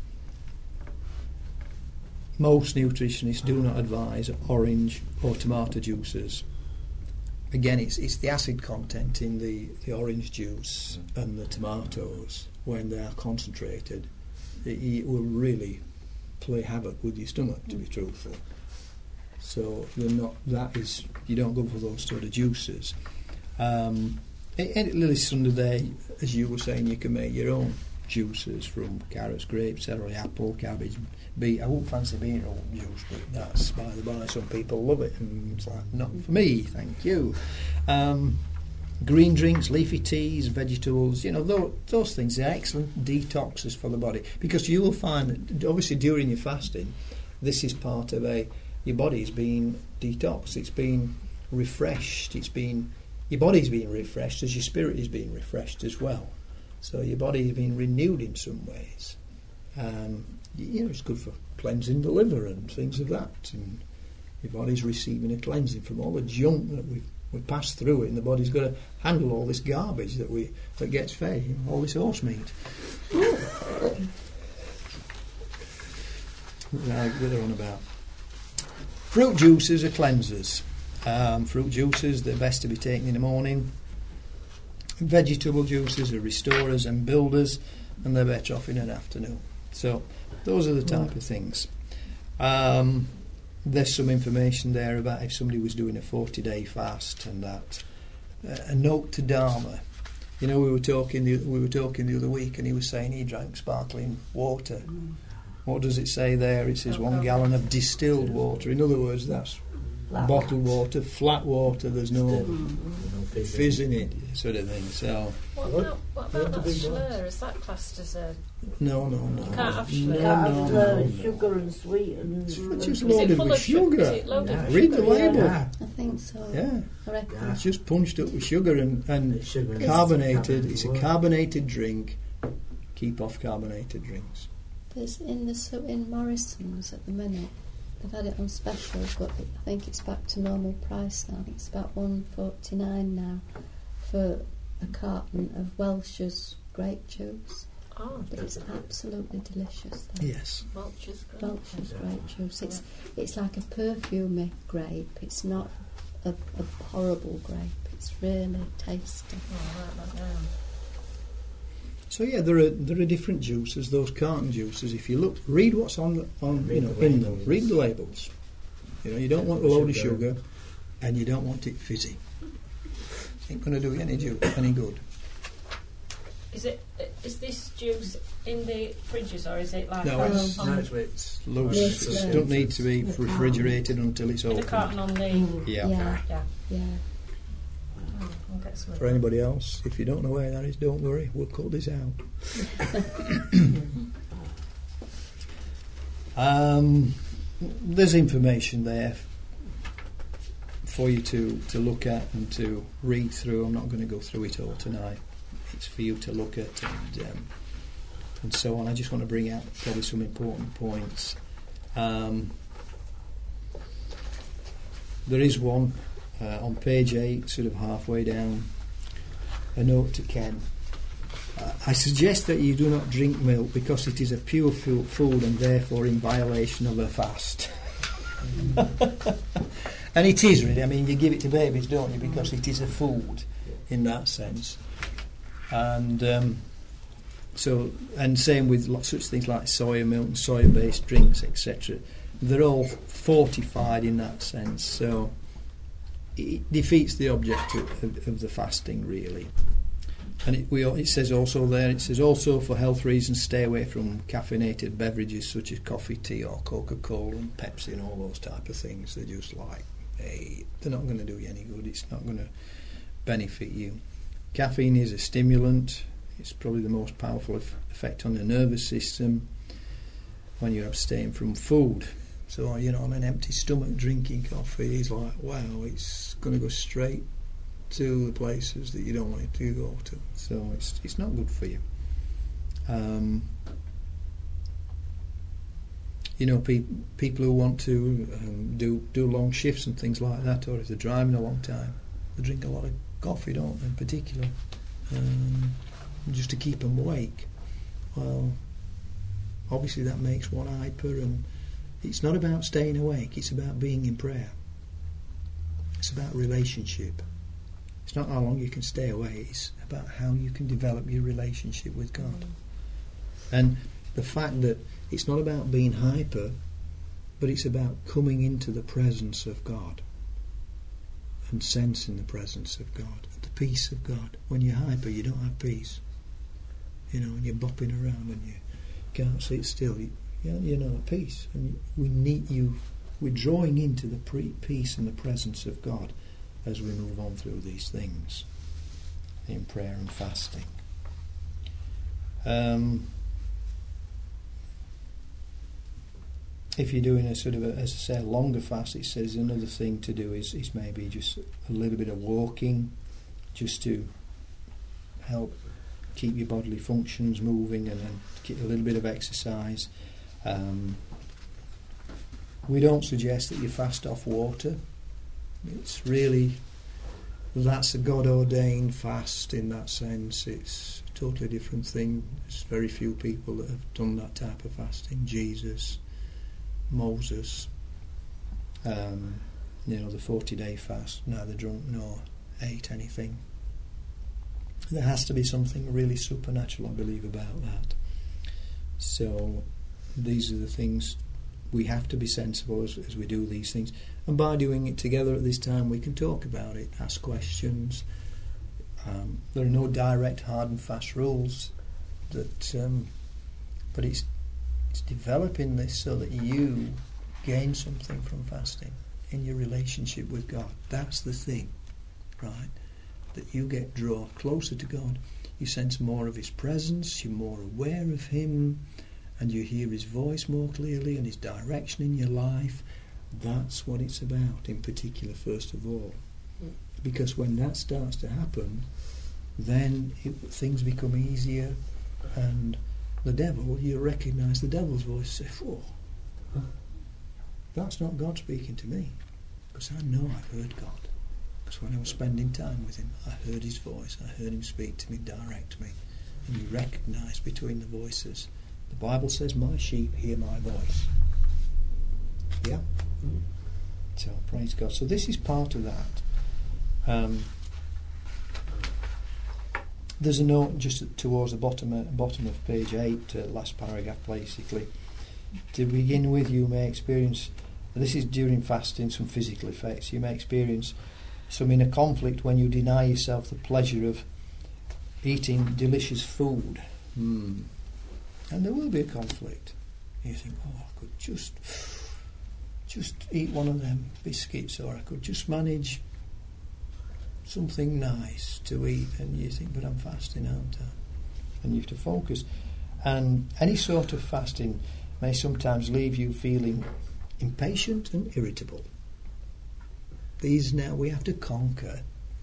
most nutritionists do not advise orange or tomato juices. Again, it's it's the acid content in the, the orange juice and the tomatoes when they are concentrated. It, it will really play havoc with your stomach, to be truthful. So you're not. That is, you don't go for those sort of juices. Um, and Lily Sunday, as you were saying, you can make your own. juices from carrots, grapes, celery, apple, cabbage, beet. I wouldn't fancy beetroot juice, but that's by the by. Some people love it, and it's like, not for me, thank you. Um, green drinks, leafy teas, vegetables, you know, those, those things are excellent detoxes for the body, because you will find that obviously during your fasting, this is part of a, your body's being detoxed, it's been refreshed, it's been, your body's being refreshed as your spirit is being refreshed as well. So your body is being renewed in some ways. Um, you know, it's good for cleansing the liver and things of that, and your body's receiving a cleansing from all the junk that we've we pass through it, and the body's got to handle all this garbage that we that gets fed, you know, all this horse meat. Now, what are on about? Fruit juices are cleansers. Um, fruit juices, they're best to be taken in the morning. Vegetable juices are restorers and builders, and they're better off in an afternoon. So those are the type of things. Um, there's some information there about if somebody was doing a forty-day fast and that. Uh, a note to Dharma. You know, we were talking the, we were talking the other week, and he was saying he drank sparkling water. Mm. What does it say there? It says one gallon of distilled water. In other words, that's flat bottled water, flat water. There's no mm-hmm. fizz in it, sort of thing. So, what about, what about that slur? Is that classed as a? No, no, no. You can't have slur. No, can't no, have slur, no, no. sugar and sweet. And it's just is loaded it full with of sugar. Is it loaded yeah. with Read sugar? the label. I think so. Yeah. I reckon. It's just punched up with sugar and, and sugar carbonated. It's a carbonated drink. Keep off carbonated drinks. There's in the so in Morrison's at the minute. They've had it on special, but I think it's back to normal price now. I think it's about one forty nine now for a carton of Welch's grape juice. Oh, but it's absolutely delicious. Though. Yes. Welch's grape. Welch's grape juice. It's it's like a perfumey grape. It's not a, a horrible grape. It's really tasty. Oh, I'll write that down. So yeah, there are there are different juices. Those carton juices. If you look, read what's on the, on you know in them. Read the labels. You know, you don't want a load of sugar, and you don't want it fizzy. Ain't going to do you any ju- any good. Is it? Is this juice in the fridges, or is it like No, on, it's, on No, it's, it's loose. Yes, It yeah. don't need to be refrigerated until it's in a open. carton on the? Yeah. Yeah, Yeah. yeah. Oh, I'll get some of For that. anybody else, if you don't know where that is, don't worry. We'll cut this out. um, there's information there for you to, to look at and to read through. I'm not going to go through it all tonight. It's for you to look at and um, and so on. I just want to bring out probably some important points. Um, there is one uh, on page eight, sort of halfway down. A note to Ken. Uh, I suggest that you do not drink milk because it is a pure fu- food and therefore in violation of a fast. And it is really. I mean, you give it to babies, don't you? Because it is a food in that sense. And um, so, and same with lots of things like soya milk and soya-based drinks, et cetera. They're all fortified in that sense. So it defeats the object of, of, of the fasting, really. And it, we, it says also there, it says also for health reasons, stay away from caffeinated beverages such as coffee, tea, or Coca-Cola and Pepsi and all those type of things. They're just like, hey, they're not going to do you any good. It's not going to benefit you. Caffeine is a stimulant. It's probably the most powerful eff- effect on the nervous system when you abstain from food. So, you know, on an empty stomach drinking coffee is like, wow, it's going to go straight to the places that you don't want it to go to. So it's it's not good for you. Um, you know, pe- people who want to um, do do long shifts and things like that, or if they're driving a long time, they drink a lot of coffee, don't they, in particular, um, just to keep them awake. Well, obviously that makes one hyper, and it's not about staying awake, it's about being in prayer. It's about relationship. It's not how long you can stay away, it's about how you can develop your relationship with God. And the fact that it's not about being hyper, but it's about coming into the presence of God and sensing the presence of God, the peace of God. When you're hyper, you don't have peace. you know, and you're bopping around and you can't sit still. You, you're not at peace. And we need you. We're drawing into the pre- peace and the presence of God as we move on through these things in prayer and fasting. Um, if you're doing a sort of, a, as I say, a longer fast, it says another thing to do is, is maybe just a little bit of walking, just to help keep your bodily functions moving, and then get a little bit of exercise. Um, we don't suggest that you fast off water. It's really, that's a God-ordained fast in that sense. It's a totally different thing. There's very few people that have done that type of fasting. Jesus, Moses, um, you know, the forty-day fast, neither drunk nor ate anything. There has to be something really supernatural, I believe, about that. So these are the things we have to be sensible as, as we do these things. And by doing it together at this time, we can talk about it, ask questions. Um, there are no direct hard and fast rules, that, um, but it's it's developing this so that you gain something from fasting in your relationship with God. That's the thing, right? That you get drawn closer to God, you sense more of His presence, you're more aware of Him, and you hear His voice more clearly and His direction in your life. That's what it's about in particular, first of all. Because when that starts to happen, then it, things become easier, and the devil, you recognise the devil's voice, say, oh, that's not God speaking to me, because I know I've heard God. Because when I was spending time with Him, I heard His voice, I heard Him speak to me, direct me, and you recognise between the voices. The Bible says, my sheep hear my voice. Yeah? Mm. So, praise God. So this is part of that. Um, there's a note just towards the bottom of, bottom of page eight, uh, last paragraph basically. To begin with, you may experience, this is during fasting, some physical effects. You may experience some inner conflict when you deny yourself the pleasure of eating delicious food. Mm. And there will be a conflict. You think, oh, I could just just eat one of them biscuits, or I could just manage something nice to eat. And you think, but I'm fasting, aren't I? And you have to focus. And any sort of fasting may sometimes leave you feeling impatient and irritable. These now we have to conquer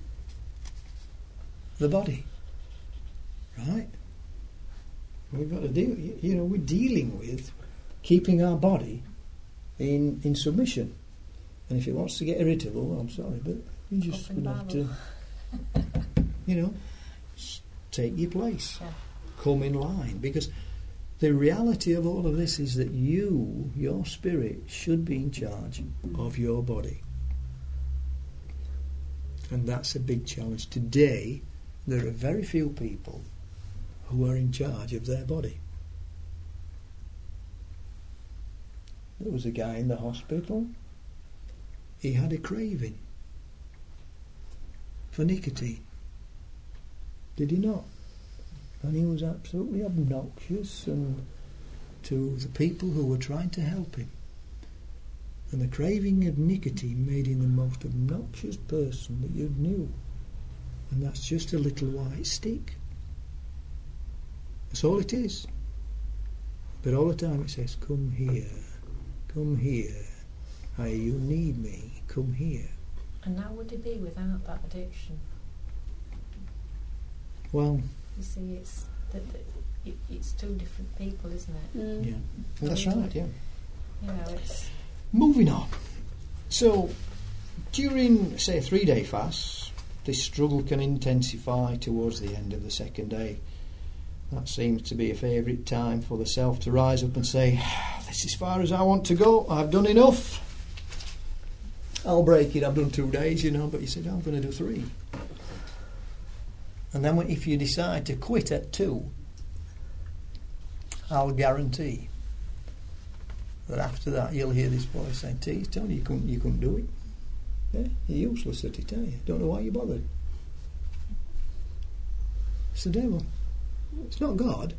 the body, right? We've got to deal, you know, we're dealing with keeping our body in in submission. And if it wants to get irritable, well, I'm sorry, but you're just going to have to, you know, take your place, yeah. Come in line. Because the reality of all of this is that you, your spirit, should be in charge of your body. And that's a big challenge. Today, there are very few people who are in charge of their body. There was a guy in the hospital. He had a craving for nicotine. Did he not? And he was absolutely obnoxious and to the people who were trying to help him. And the craving of nicotine made him the most obnoxious person that you knew. And that's just a little white stick. That's all it is. But all the time it says, come here, come here. Hey, you need me, come here. And how would it be without that addiction? Well, you see, it's that it, it's two different people, isn't it? Mm. Yeah, well, that's right. Yeah. You know, it's moving on. So, during say a three-day fast, this struggle can intensify towards the end of the second day. That seems to be a favourite time for the self to rise up and say, "This is as far as I want to go. I've done enough. I'll break it. I've done two days, you know." But you said, "I'm going to do three." And then, when, if you decide to quit at two, I'll guarantee that after that you'll hear this voice saying, "T, Tony, you couldn't, you couldn't do it. Yeah, you're useless at it, are you? Don't know why you bothered." It's the devil. It's not God.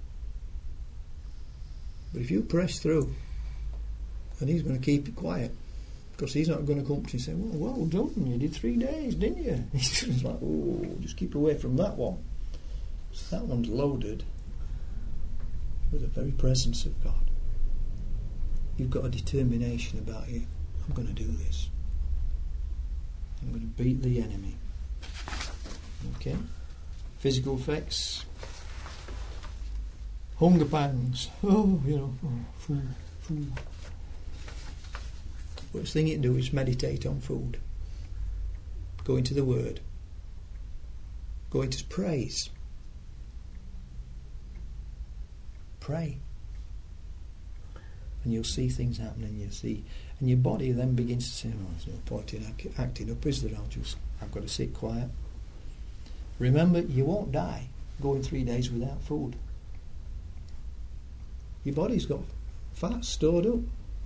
But if you press through, and he's going to keep it quiet, because he's not going to come up to you and say, well, well done, you did three days, didn't you? He's just like, oh, just keep away from that one. So that one's loaded with the very presence of God. You've got a determination about you. I'm going to do this. I'm going to beat the enemy. Okay? Physical effects. Hunger pangs. Oh, you know, oh, food, food. First thing you can do is meditate on food. Go into the Word. Go into praise. Pray. And you'll see things happening. You'll see, and your body then begins to say, "Oh, there's no point in ac- acting up, is there? I'll just, I've got to sit quiet." Remember, you won't die going three days without food. Your body's got fat stored up.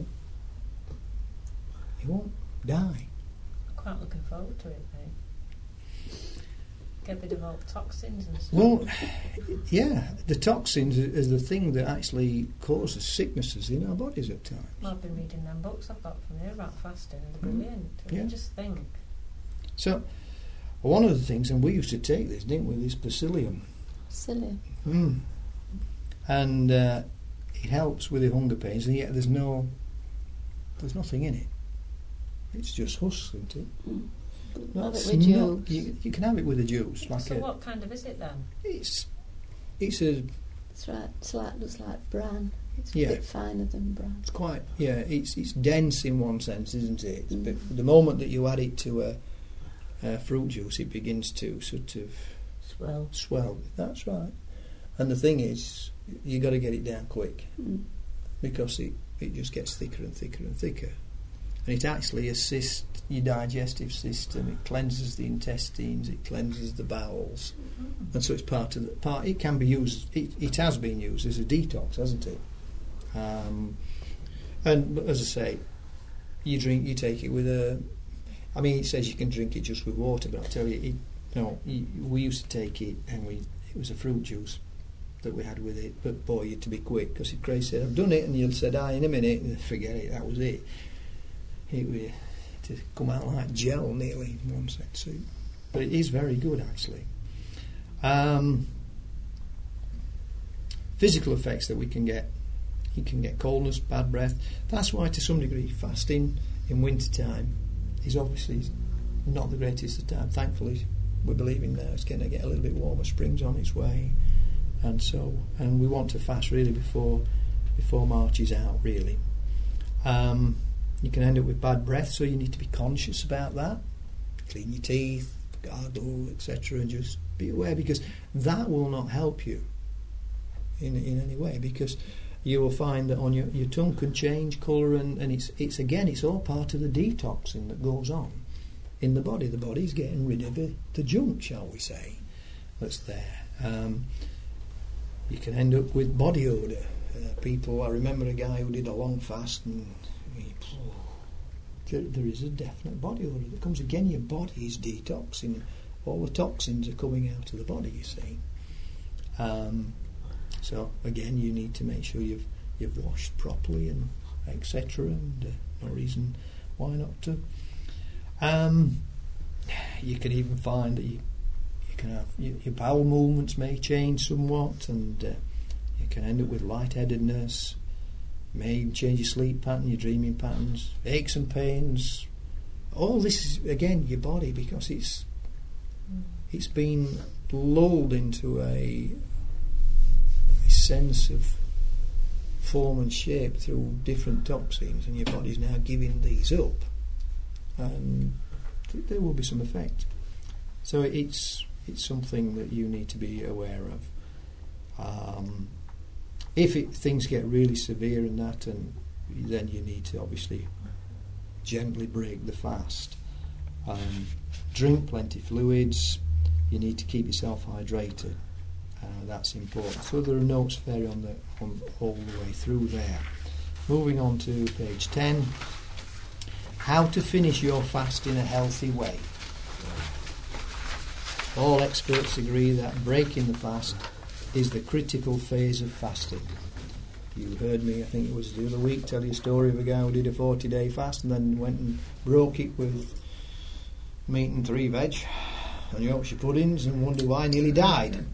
You won't die. I'm quite looking forward to it, mate. Get rid of all the toxins and stuff. Well, yeah, the toxins is the thing that actually causes sicknesses in our bodies at times. Well, I've been reading them books I've got from here about fasting, and they're brilliant. I Yeah. just think. So, one of the things, and we used to take this, didn't we, this Bacillium. Silly. Mm. And uh, it helps with the hunger pains, and yet there's no, there's nothing in it. It's just husk, isn't it? Mm. Have That's it with not- juice. you, you can have it with a juice. Like So a, what kind of is it then? it's, it's a, It's right. It's like looks like bran. It's Yeah. a bit finer than bran. it's quite, yeah, it's it's dense in one sense, isn't it? Mm. But the moment that you add it to a, a fruit juice, it begins to sort of Swell. swell. That's right. And the thing is, you got to get it down quick, Mm. because it, it just gets thicker and thicker and thicker. And it actually assists your digestive system. It cleanses the intestines. It cleanses the bowels. And so it's part of the part. It can be used. It, it has been used as a detox, hasn't it? Um, and but as I say, you drink. You take it with a. I mean, it says you can drink it just with water, but I tell you, it, no. You, we used to take it, and we it was a fruit juice that we had with it. But boy, you had to be quick, because if Grace said, "I've done it," and you'd said, "Ah, in a minute," and forget it. That was it. It would to come out like gel nearly in one sense. So, but it is very good actually. Um, physical effects that we can get. You can get coldness, bad breath. That's why to some degree fasting in winter time is obviously not the greatest of time. Thankfully we're believing now it's going to get a little bit warmer. Spring's on its way, and so and we want to fast really before before March is out really. Um, You can end up with bad breath, so you need to be conscious about that. Clean your teeth, gargle, et cetera, and just be aware, because that will not help you in in any way, because you will find that on your, your tongue can change colour, and, and it's it's again it's all part of the detoxing that goes on in the body. The body's getting rid of the, the junk, shall we say, that's there. Um, you can end up with body odour. Uh, people, I remember a guy who did a long fast, and he, there, there is a definite body odour that comes. Again, your body is detoxing. All the toxins are coming out of the body, you see. Um, so again, you need to make sure you've you've washed properly, and et cetera. And uh, no reason why not to. Um, you can even find that you you can have your, your bowel movements may change somewhat, and uh, you can end up with lightheadedness. May change your sleep pattern, your dreaming patterns, aches and pains. All this is again your body, because it's it's been lulled into a, a sense of form and shape through different toxins, and your body's now giving these up, and th- there will be some effect. So it's it's something that you need to be aware of. Um, if it, things get really severe and that, and then you need to obviously gently break the fast. Um, drink plenty of fluids. You need to keep yourself hydrated. Uh, that's important. So there are notes there on the on all the way through there. Moving on to page ten. How to finish your fast in a healthy way. All experts agree that breaking the fast is the critical phase of fasting. You heard me, I think it was the other week, tell you a story of a guy who did a forty-day fast and then went and broke it with meat and three veg and Yorkshire puddings and wondered why he nearly died.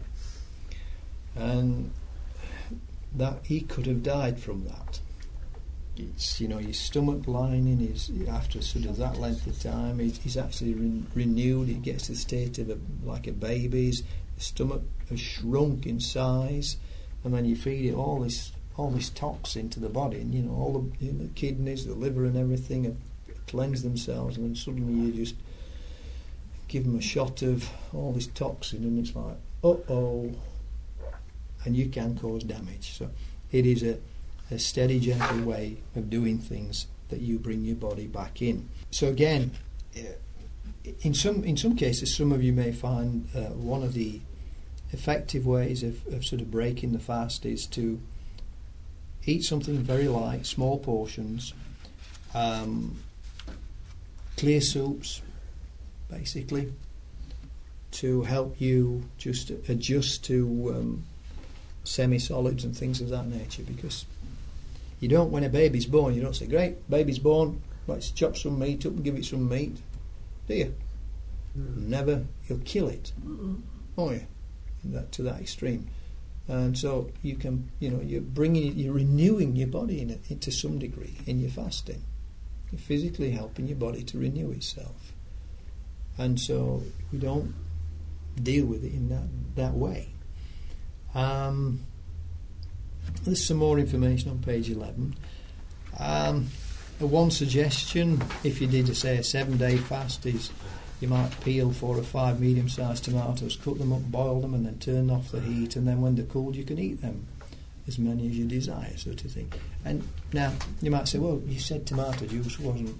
And that he could have died from that. It's, you know, your stomach lining is, after sort of that length of time, it, it's actually re- renewed. It gets to the state of a, like a baby's. The stomach has shrunk in size, and then you feed it all this all this toxin to the body, and you know all the, you know, the kidneys, the liver, and everything have cleansed themselves, and then suddenly you just give them a shot of all this toxin, and it's like, uh oh, and you can cause damage. So it is a a steady, gentle way of doing things that you bring your body back in. So again, in some in some cases, some of you may find uh, one of the effective ways of, of sort of breaking the fast is to eat something very light, small portions, um, clear soups, basically, to help you just adjust to um, semi-solids and things of that nature, because you don't, when a baby's born, you don't say, great, baby's born, let's chop some meat up and give it some meat, do you? Mm. Never. You'll kill it. Mm-mm. Oh yeah, that, to that extreme. And so you can, you know, you're bringing, you're renewing your body in it to some degree in your fasting. You're physically helping your body to renew itself. And so we don't deal with it in that, that way. Um... There's some more information on page eleven. Um, one suggestion, if you did, say, a seven-day fast, is you might peel four or five medium-sized tomatoes, cut them up, boil them, and then turn off the heat, and then when they're cooled, you can eat them, as many as you desire, sort of thing. And now, you might say, well, you said tomato juice wasn't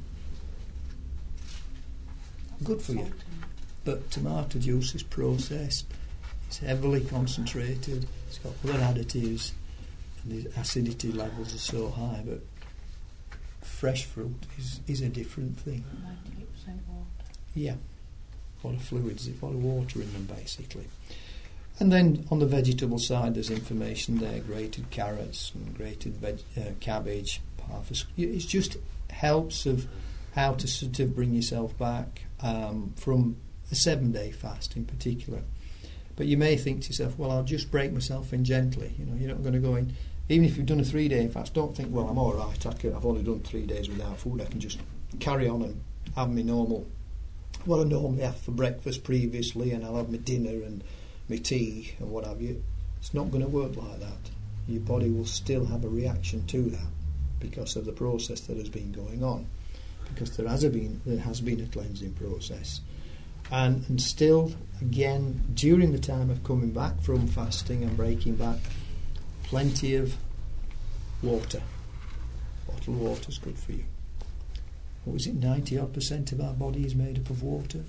good for you. But tomato juice is processed, it's heavily concentrated, it's got other additives, and the acidity levels are so high, but fresh fruit is, is a different thing. ninety-eight percent water. Yeah, a lot of fluids, a lot of water in them, basically. And then on the vegetable side, there's information there, grated carrots and grated veg- uh, cabbage, half a sc- it's just helps of how to sort of bring yourself back um, from a seven-day fast in particular. But you may think to yourself, well, I'll just break myself in gently. You know, you're not going to go in. Even if you've done a three-day fast, don't think, well, I'm all right. I can, I've only done three days without food. I can just carry on and have my normal, what I normally have for breakfast previously, and I'll have my dinner and my tea and what have you. It's not going to work like that. Your body will still have a reaction to that because of the process that has been going on. Because there has been there has been a cleansing process. And, and still, again, during the time of coming back from fasting and breaking back, plenty of water. Bottled water is good for you. What was it, ninety odd percent of our body is made up of water?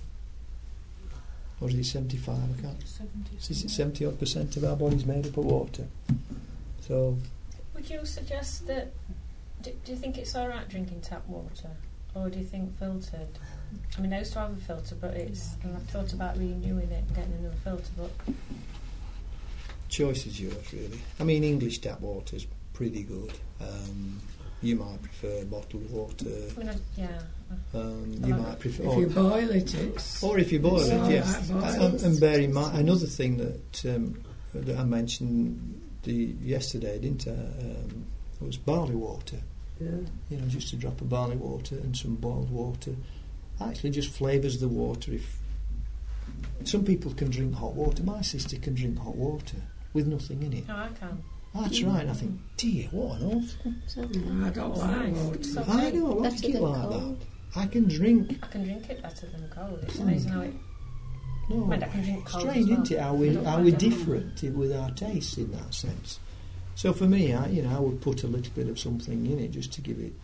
Or is it seventy-five? I can't. seventy. Is it seventy odd percent of our body is made up of water? So. Would you suggest that, do, do you think it's alright drinking tap water? Or do you think filtered? I mean, I used to have a filter, but it's, and I've thought about renewing it and getting another filter, but... Choice is yours, really. I mean, English tap water is pretty good. Um, you might prefer bottled water. I mean, I, yeah. Um, you might prefer... If or, you boil it, it's... Or if you boil it's it, yes. Right, and, and bear in mind, another thing that, um, that I mentioned the, yesterday, didn't I, um, was barley water. Yeah. You know, just a drop of barley water and some boiled water actually just flavours the water. If some people can drink hot water, my sister can drink hot water with nothing in it. No, I can. That's right. I think, dear, what on earth? I don't like water. So I don't like it like that. I can drink. I can drink it better than cold. It's amazing how it. No, I mean, I can drink cold strange, as well. isn't it? How we how we're different with our tastes in that sense. So for me, I, you know, I would put a little bit of something in it just to give it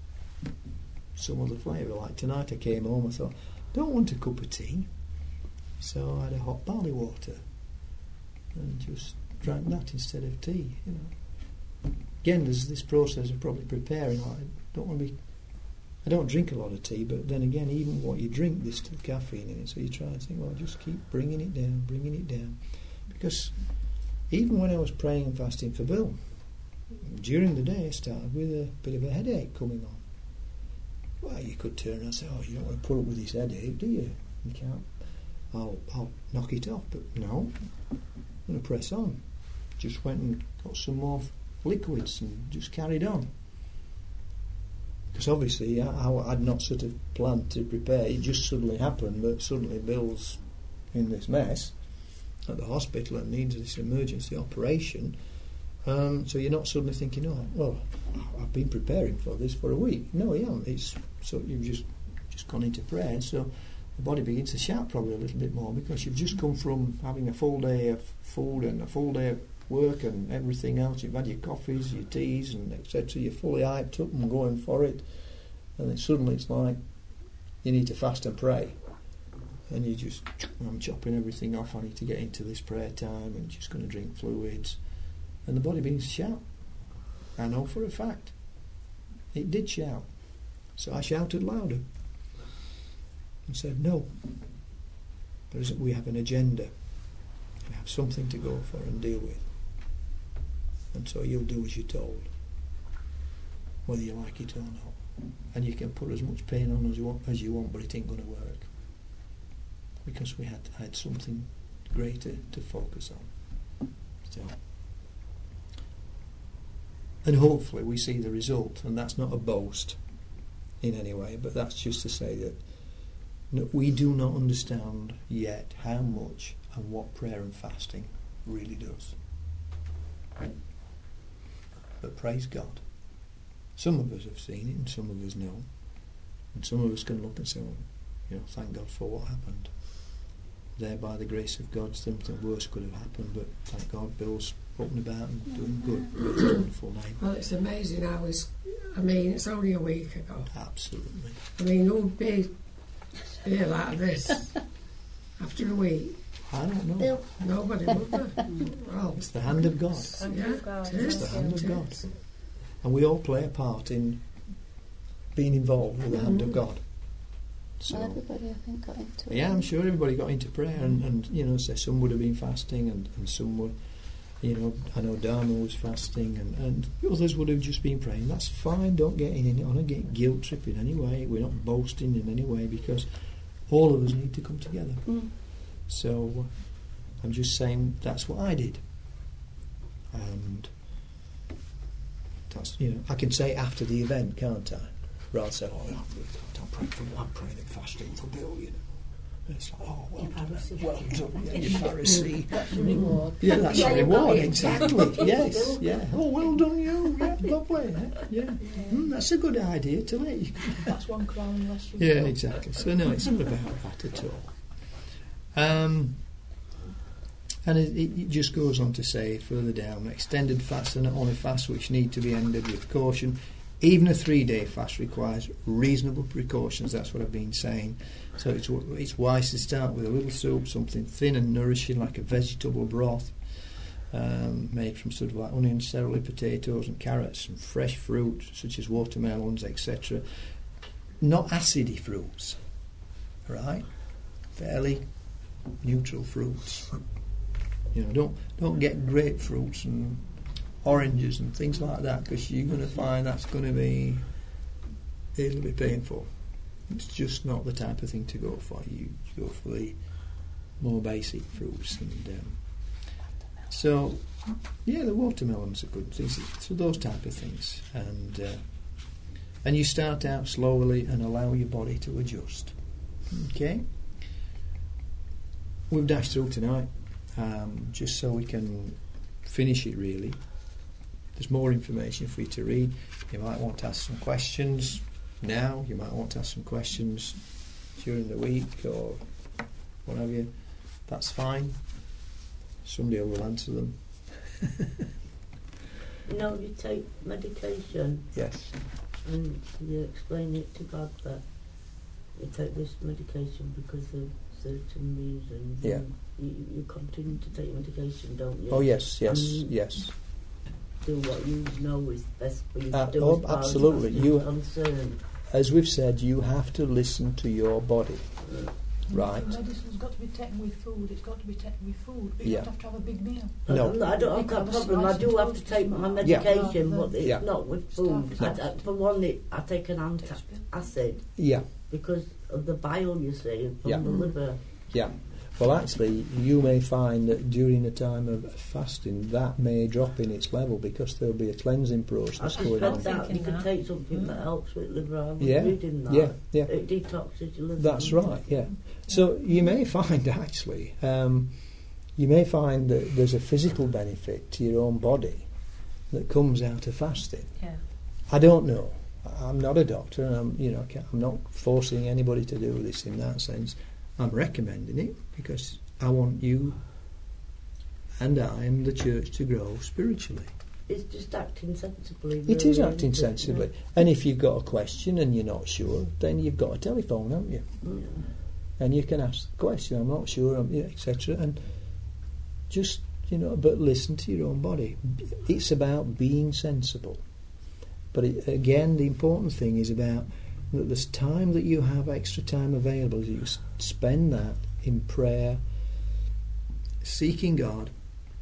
some other flavour. Like tonight, I came home, I thought, don't want a cup of tea, so I had a hot barley water and just drank that instead of tea. You know, again, there's this process of probably preparing. Like, I don't want to be. I don't drink a lot of tea, but then again, even what you drink, there's still caffeine in it. So you try and think, well, just keep bringing it down, bringing it down, because even when I was praying and fasting for Bill, during the day I started with a bit of a headache coming on. Well, you could turn around and say, oh, you don't want to put up with this headache, do you? You can't. I'll, I'll knock it off. But no, I'm going to press on. Just went and got some more liquids and just carried on. Because obviously I, I, I'd not sort of planned to prepare. It just suddenly happened that suddenly Bill's in this mess at the hospital and needs this emergency operation. Um, so you're not suddenly thinking, oh, well, I've been preparing for this for a week. No, you haven't. It's, so you've just, just gone into prayer. So the body begins to shout probably a little bit more because you've just come from having a full day of food and a full day of work and everything else. You've had your coffees, your teas and et cetera. You're fully hyped up and going for it. And then suddenly it's like you need to fast and pray. And you just, I'm chopping everything off. I need to get into this prayer time and just going to drink fluids. And the body begins to shout. I know for a fact. It did shout. So I shouted louder and said, no. There's, we have an agenda. We have something to go for and deal with. And so you'll do as you're told, whether you like it or not. And you can put as much pain on as you want, as you want but it ain't going to work. Because we had had something greater to focus on. So, and hopefully we see the result, and that's not a boast in any way, but that's just to say that no, we do not understand yet how much and what prayer and fasting really does. But praise God, some of us have seen it and some of us know, and some of us can look and say, well, you know, thank God for what happened. There, by the grace of God, something worse could have happened, but thank God Bill's up and about and doing good. It's a wonderful name. Well, it's amazing how it's, I mean, it's only a week ago. Absolutely. I mean, who would be here like this after a week? I don't know. Bill. Nobody would there. Well, It's the hand of God. Thank yeah, you, God. it It's is. the hand of It God. is. And we all play a part in being involved with the hand of God. So, Well, everybody, I think, got into it. yeah, I'm sure everybody got into prayer, and, and you know, say some would have been fasting, and, and some were, you know, I know Dharma was fasting, and, and others would have just been praying. That's fine. Don't get in any, I don't get guilt trip in any way. We're not boasting in any way because all of us need to come together. Mm. So I'm just saying that's what I did, and that's, you know, I can say after the event, can't I? Rather than say, oh, I'm, I'm praying for, I'm praying and fasting for Bill, you know. And it's like, oh, well done, well done, yeah, you Pharisee. That's the reward. Yeah, that's Yeah, the you've got reward, it. exactly. Yes, yeah. Oh, well done, you. Yeah, lovely. Yeah, yeah. Mm, that's a good idea to me. That's one crown less. you've Yeah, got. exactly. So no, it's not about that at all. Um, and it, it just goes on to say further down, extended fasts are not only fasts which need to be ended with caution. Even a three-day fast requires reasonable precautions. That's what I've been saying. So it's it's wise to start with a little soup, something thin and nourishing like a vegetable broth, um, made from sort of like onions, celery, potatoes and carrots, and fresh fruit such as watermelons, et cetera. Not acidy fruits, right? Fairly neutral fruits. You know, don't don't get grapefruits and oranges and things like that, because you're going to find that's going to be it'll be painful. It's just not the type of thing to go for. You go for the more basic fruits, and um, so yeah, the watermelons are good things. So those type of things, and uh, and you start out slowly and allow your body to adjust. Okay, we've dashed through tonight, um, just so we can finish it really. There's more information for you to read. You might want to ask some questions now. You might want to ask some questions during the week or what have you. That's fine. Somebody will answer them. You know, you take medication Yes. and you explain it to God that you take this medication because of certain reasons. Yeah. And you, you continue to take medication, don't you? Oh yes, yes, And yes. do what you know is best for you Uh, to do oh, as far absolutely. as You- you're concerned. As we've said, you have to listen to your body. right? Medicine's got to be taken with food. It's got to be taken with food. But you Yeah. don't have to have a big meal. No. I don't have that Because problem. I do have to sliced take toast my is medication, not- but it's Yeah. not with food. No. I, I, for one, it, I take an antacid Yeah, because of the bile, you see, from Yeah. the liver. yeah. Well, actually, you may find that during a time of fasting, that may drop in its level because there'll be a cleansing I've process just going read on. that you Thinking can that. take something Mm. that helps with liver. I was Yeah, reading that. yeah, yeah. It detoxes your liver. That's right, yeah. So you may find actually, um, you may find that there's a physical benefit to your own body that comes out of fasting. Yeah. I don't know. I'm not a doctor, and I'm, you know, I'm not forcing anybody to do this in that sense. I'm recommending it because I want you and I and the church to grow spiritually. It's just acting sensibly. It really, is acting isn't it? sensibly. And if you've got a question and you're not sure, then you've got a telephone, haven't you? Yeah. And you can ask the question, I'm not sure, I'm, yeah, et cetera. And just, you know, but listen to your own body. It's about being sensible. But it, again, the important thing is about that this time that you have extra time available, you s- spend that in prayer, seeking God,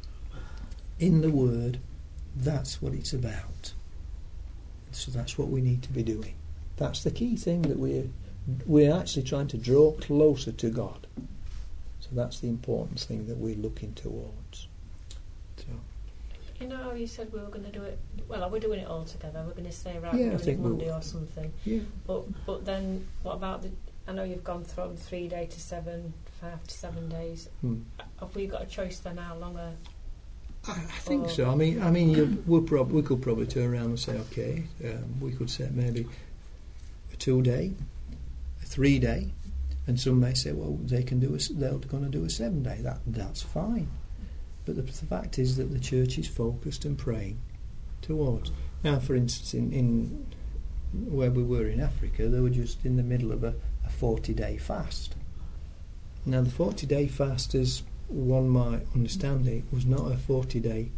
in the Word. That's what it's about. So that's what we need to be doing. That's the key thing, that we're we're actually trying to draw closer to God. So that's the important thing that we're looking towards. So, You know how you said we were going to do it, well, we're doing it all together, we're going to say, right, Yeah, I we're doing think it we Monday will. or something. yeah. But but then, what about the, I know you've gone from three day to seven, five to seven days. Hmm. Have we got a choice then how long a, I, I think Or- so. I mean, I mean, you, we'll prob- we could probably turn around and say, okay, um, we could set maybe a two-day, a three-day, and some may say, well, they can do a, s- they're going to do a seven-day. That that's fine. But the, the fact is that the church is focused and praying towards. Now, for instance, in, in where we were in Africa, they were just in the middle of a, a forty-day fast. Now, the forty-day fast is, one might understand it, was not a forty-day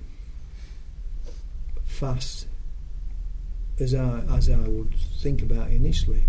fast as I as I would think about initially.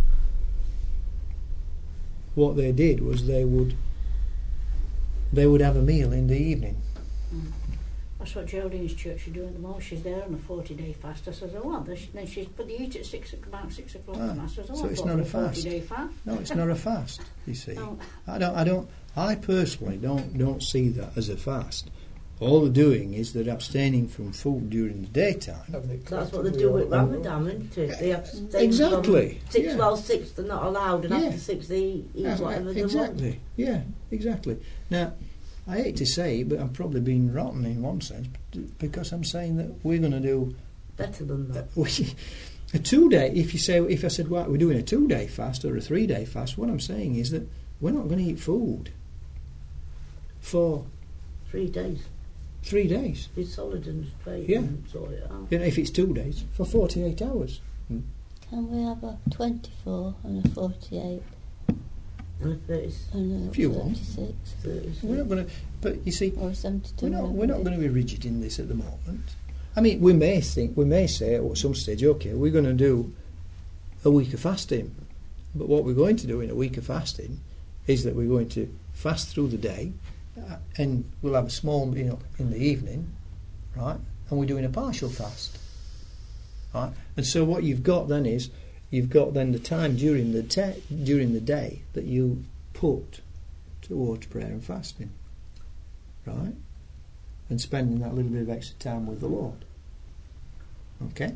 What they did was they would they would have a meal in the evening. That's what Geraldine's church is doing at the moment. She's there on a forty-day fast. I says, oh, well, then she- then she's put the eat at six o'clock, about six o'clock. Ah, and I says, oh, so I it's thought not it a was fast. forty-day fast. No, it's not a fast. You see, No. I don't. I don't. I personally don't don't see that as a fast. All they're doing is they're abstaining from food during the daytime. That's what they do with Ramadan, isn't it? They abstain Exactly. From six, Yeah. well, six they're not allowed, and Yeah. after six they eat Yeah, whatever they want. exactly. Yeah, exactly. Now, I hate to say it, but I'm probably being rotten in one sense because I'm saying that we're going to do Better than that. we, a two-day. If you say, if I said, well, we're doing a two-day fast or a three-day fast, what I'm saying is that we're not going to eat food for Three days. three days. Be solid and straight Yeah. and sort it out. You know, if it's two days, for forty-eight hours. Can we have a twenty-four and a forty-eight And if it's and a If you want. thirty-six thirty-six. We're not going to. But you see, or a seventy-two? we're not. whatever We're not it going to be rigid in this at the moment. I mean, we may think, we may say at some stage, okay, we're going to do a week of fasting. But what we're going to do in a week of fasting is that we're going to fast through the day, uh, and we'll have a small meal in the evening, right? And we're doing a partial fast, right? And so what you've got then is you've got then the time during the te- during the day that you put towards prayer and fasting, right? And spending that little bit of extra time with the Lord. Okay?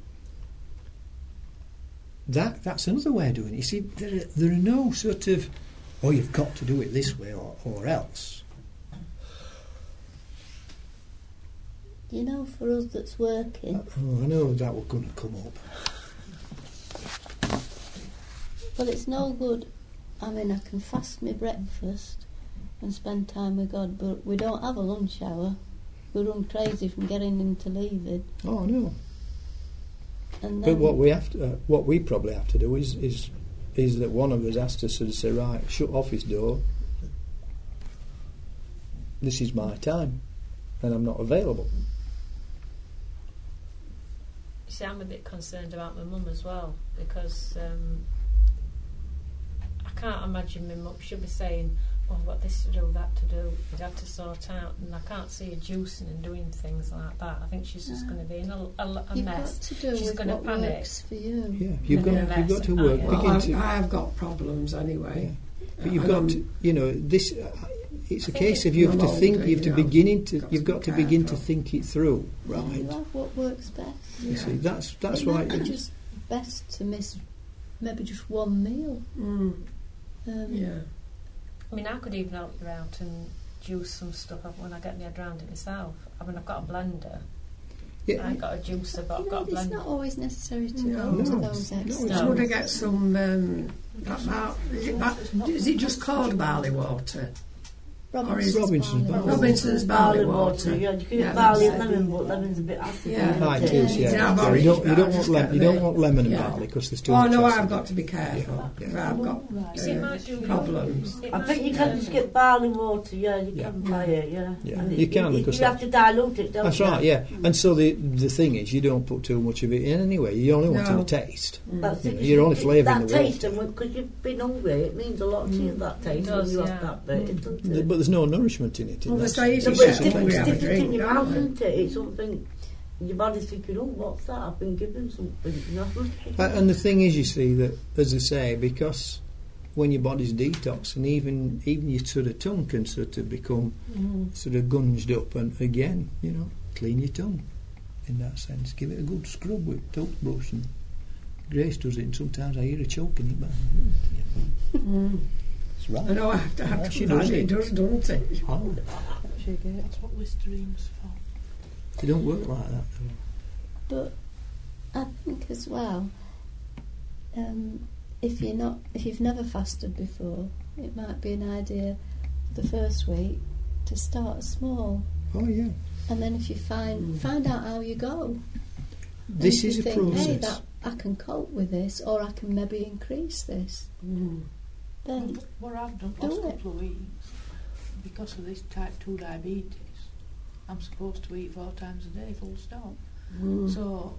That that's another way of doing it. You see, there are, there are no sort of, oh, you've got to do it this way or, or else. You know, for us that's working, Oh, I know that was going to come up. well, it's no good. I mean, I can fast my breakfast and spend time with God, but we don't have a lunch hour. We run crazy from getting into leaving. Oh, no. And But then, what we have to, uh, what we probably have to do is, is, is that one of us has to sort of say, right, shut off his door. This is my time, and I'm not available. you see, I'm a bit concerned about my mum as well because um, I can't imagine my mum. She'll be saying, "Oh, what this to do, that to do." You'd have to sort out, and I can't see her juicing and doing things like that. I think she's just No. going to be in a, a, a You've mess. got to do She's with gonna what panic. works for you. Yeah, you've And got then you've got to the work. rest- Well, Begin I've, to. I have got problems anyway. Yeah. But you've And got I'm- to, you know, this. Uh, it's a I think case it- of you have I'm to think. older, You have to you know, beginning to. got You've to got be to begin to careful. think it through, You right? have what works best. You see, that's that's it why. might be just best to miss maybe just one meal. Mm, Um, yeah. I mean, I could even help you out and juice some stuff up when I get my head around it myself. I mean, I've got a blender. I Yeah, ain't got a juicer, but You I've know, got a it's blender. not always necessary to No. go to No. those No, extremes. it's I want to get some. Um, that bar- is, it bar- is it just called barley water? Robinson's, Robinson's barley. barley. Robinson's barley water. Yeah, you can Yeah, get barley that's and it. lemon, but lemon's a bit acid. Yeah. isn't ah, it it? is. Yeah, Yeah, yeah. I've You don't. You already- don't I've want just lem- got You don't the- want lemon and yeah. barley because there's too Oh much. no, acid. I've got to be careful. Yeah. I've got You see, it uh, might do problems. it I might think you do- can just get barley water, yeah, you Yeah. can buy it, yeah. Yeah, And you it- can, You, because you have to dilute it, don't That's you? right. Yeah, and so the the thing is, you don't put too much of it in anyway. You only want No. it to taste. That's You it. know, you're only It- flavouring that the taste, water. and because you've been hungry, it means a lot to you, that taste, does, when you yeah. have that bit, doesn't Th- it? But there's no nourishment in it. Well, That's- they say it's No, you but just it's get a when different, we it's have a different in drink, your don't mouth, we? isn't it? It's something, your body's thinking, oh, what's that? I've been given something, you know? Uh, and the thing is, you see, that as I say, because when your body's detox, and even even your sort of tongue can sort of become Mm. sort of gunged up, and again, you know, clean your tongue in that sense. Give it a good scrub with toothbrush, and Grace does it, and sometimes I hear her choking it back. Mm. It's right. I know I have to have Yeah, to she do does that. it. It does, doesn't it? Oh, That's what Listerine's for. they don't work like that, though. But I think as well, um, if you're not, if you've never fasted before, it might be an idea the first week to start small, Oh, yeah. and then if you find find out how you go. This And is if a you think, process. hey, that I can cope with this, or I can maybe increase this. Mm. Then What I've done Do last it. couple of weeks, because of this type two diabetes, I'm supposed to eat four times a day, full stop. Mm. So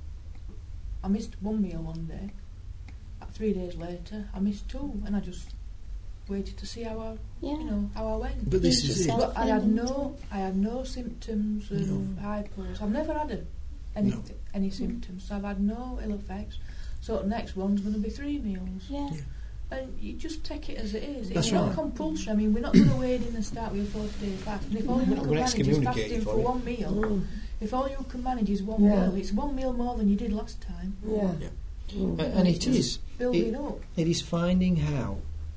I missed one meal one day. Uh, Three days later, I missed two, and I just waited to see how I, yeah, you know, how I went. But this Ease is it. yourself. But I had in no, I had no symptoms of No. hypos. I've never had a, any No. any symptoms. So I've had no ill effects. So the next one's going to be three meals. yeah. Yeah. And you just take it as it is. That's It's not right. compulsion. I mean, we're not going to wade in and start with a forty-day fast. And if all We're you not can gonna manage is excommunicate fasting you for for it. one meal, Mm. if all you can manage is one Yeah. meal, it's one meal more than you did last time. Yeah. Mm. A- And it is. Build It- it up. It is finding how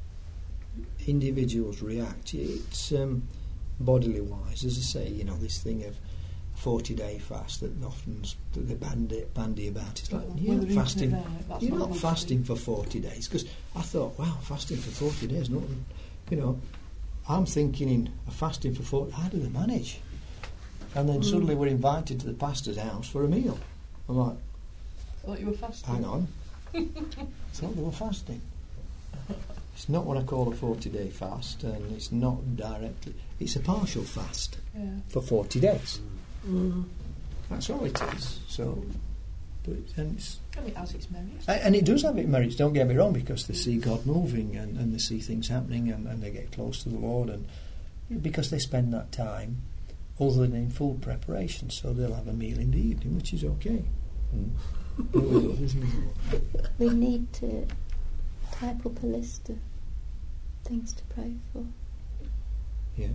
individuals react. It's um, bodily wise, as I say, you know, this thing of forty day fast that often s- that they bandy, bandy about. It's like, Well, you're whether not fasting, internet there, that's you're not not good fasting for for forty days. Because I thought, wow, fasting for forty days, nothing, you know, I'm thinking in a fasting for forty, how do they manage? And then suddenly we're invited to the pastor's house for a meal. I'm like, Thought you were fasting. hang on, I thought they were fasting. It's not what I call a forty day fast, and it's not directly, it's a partial fast Yeah. for forty days. Mm. That's all it is. So, but and, it's, And it has its merits. a- and it does have its merits, don't get me wrong, because they see God moving and, and they see things happening and, and they get close to the Lord, and because they spend that time other than in full preparation, so they'll have a meal in the evening, which is okay. Mm. Always is, isn't it? We need to type up a list of things to pray for. Yeah.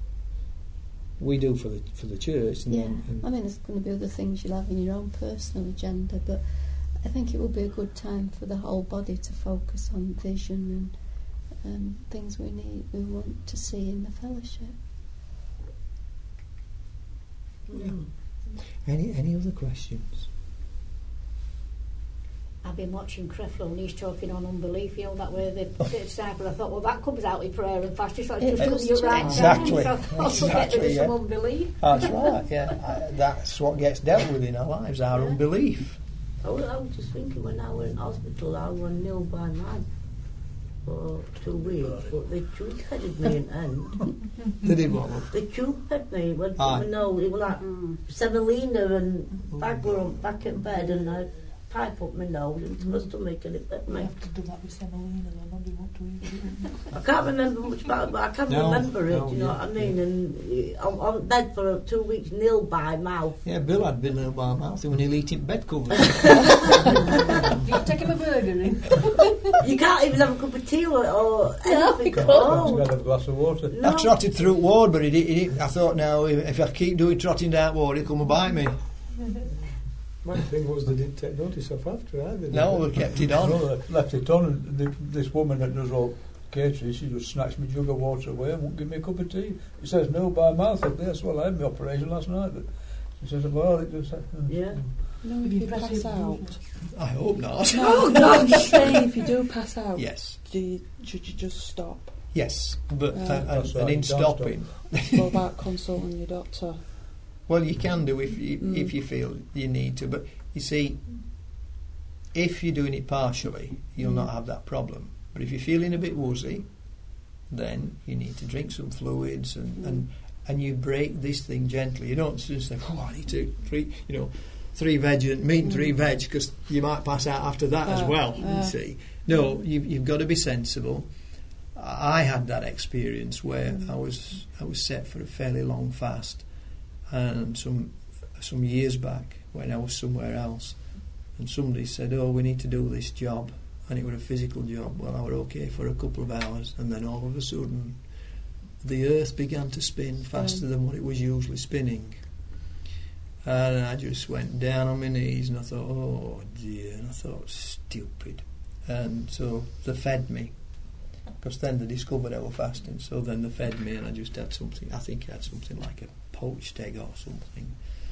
We do for the for the church, and Yeah, then and I mean, there's going to be other things you'll have in your own personal agenda, but I think it will be a good time for the whole body to focus on vision and um, things we need, we want to see in the fellowship. Mm. any any other questions? I've been watching Creflo and he's talking on unbelief, you know, that way the disciple. I thought, well, that comes out in prayer and fasting, so It it's just does come you right too. Exactly. down. So also get rid Exactly, of yeah. some unbelief. That's right. Yeah, I, that's what gets dealt with in our lives, our Yeah. unbelief. I was, I was just thinking when I went in hospital, I was nil by man for two weeks, but they tube headed me in end. They did what? They tube headed me when Aye. no, it was like Mm. semolina and back were on back in bed, and I pipe up my nose into my stomach and it bit We me. have to do that with semolina then, I do want to eat it. I can't remember much about it, but I can No, remember it, no, you know yeah, what I mean? And uh, I'm on bed for two weeks, nil by mouth. Yeah, Bill had been ill by mouth. He was nearly eating bed covers. You take him a burger in. You can't even have a cup of tea or, or anything. can't. Oh. Have a glass of water. No. I trotted through ward, but he did, he did, I thought, now, if, if I keep doing trotting down ward, he'll come and bite me. My thing was they didn't take notice of after either. did No, they? we kept it on. No, they left it on, and the, this woman that does all catering, she just snatched me jug of water away and won't give me a cup of tea. It says no by mouth up there. So well, I had my operation last night, but she says, well, it just... Uh, Yeah. No, if you pass out. I hope not. No, no, I'm just saying, if you do pass out, Yes, do you, should you just stop? yes, but Yeah. uh, and, That's right, and in you don't stop. stopping, What about consulting your doctor? well, you can do if you, Mm. if you feel you need to, but you see, if you're doing it partially, you'll Mm. not have that problem. But if you're feeling a bit woozy, then you need to drink some fluids and, Mm. and, and you break this thing gently. You don't just say, oh, I need to three, you know, three veg and meat and three Mm. veg, because you might pass out after that as Uh, well. uh. You see, no, you've, you've got to be sensible. I had that experience where Mm. I was I was set for a fairly long fast, and some some years back when I was somewhere else, and somebody said, "Oh, we need to do this job," and it was a physical job. Well, I was okay for a couple of hours, and then all of a sudden, the earth began to spin faster Mm. than what it was usually spinning, and I just went down on my knees, and I thought, "Oh dear," and I thought, "Stupid," and so they fed me. Because then they discovered I was fasting, so then they fed me, and I just had something. I think I had something like a poached egg or something,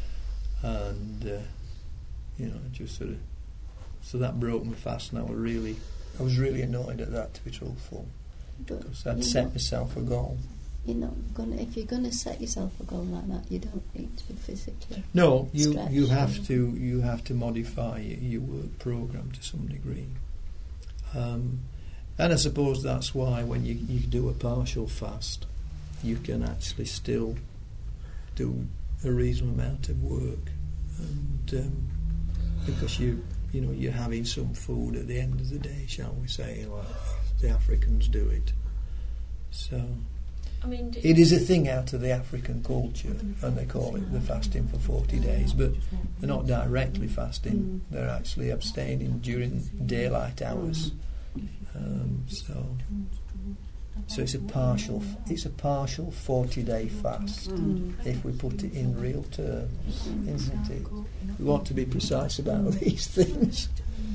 and uh, you know, just sort of. So that broke my fast, and I was really, I was really annoyed at that, to be truthful, But because I'd you're set not- myself a goal. You're not gonna. If you're gonna set yourself a goal like that, you don't need to be physically. No, you Stretch, you have yeah. to you have to modify your, your work program to some degree. Um, And I suppose that's why when you, you do a partial fast, you can actually still do a reasonable amount of work, and um, because you you know you're having some food at the end of the day, shall we say, like the Africans do it. So I mean, do it is a thing out of the African culture, and they call it the fasting for forty days, but they're not directly fasting; they're actually abstaining during daylight hours. Um, so, so it's a partial. It's a partial forty-day fast. Mm. If we put it in real terms, isn't it? We want to be precise about these things.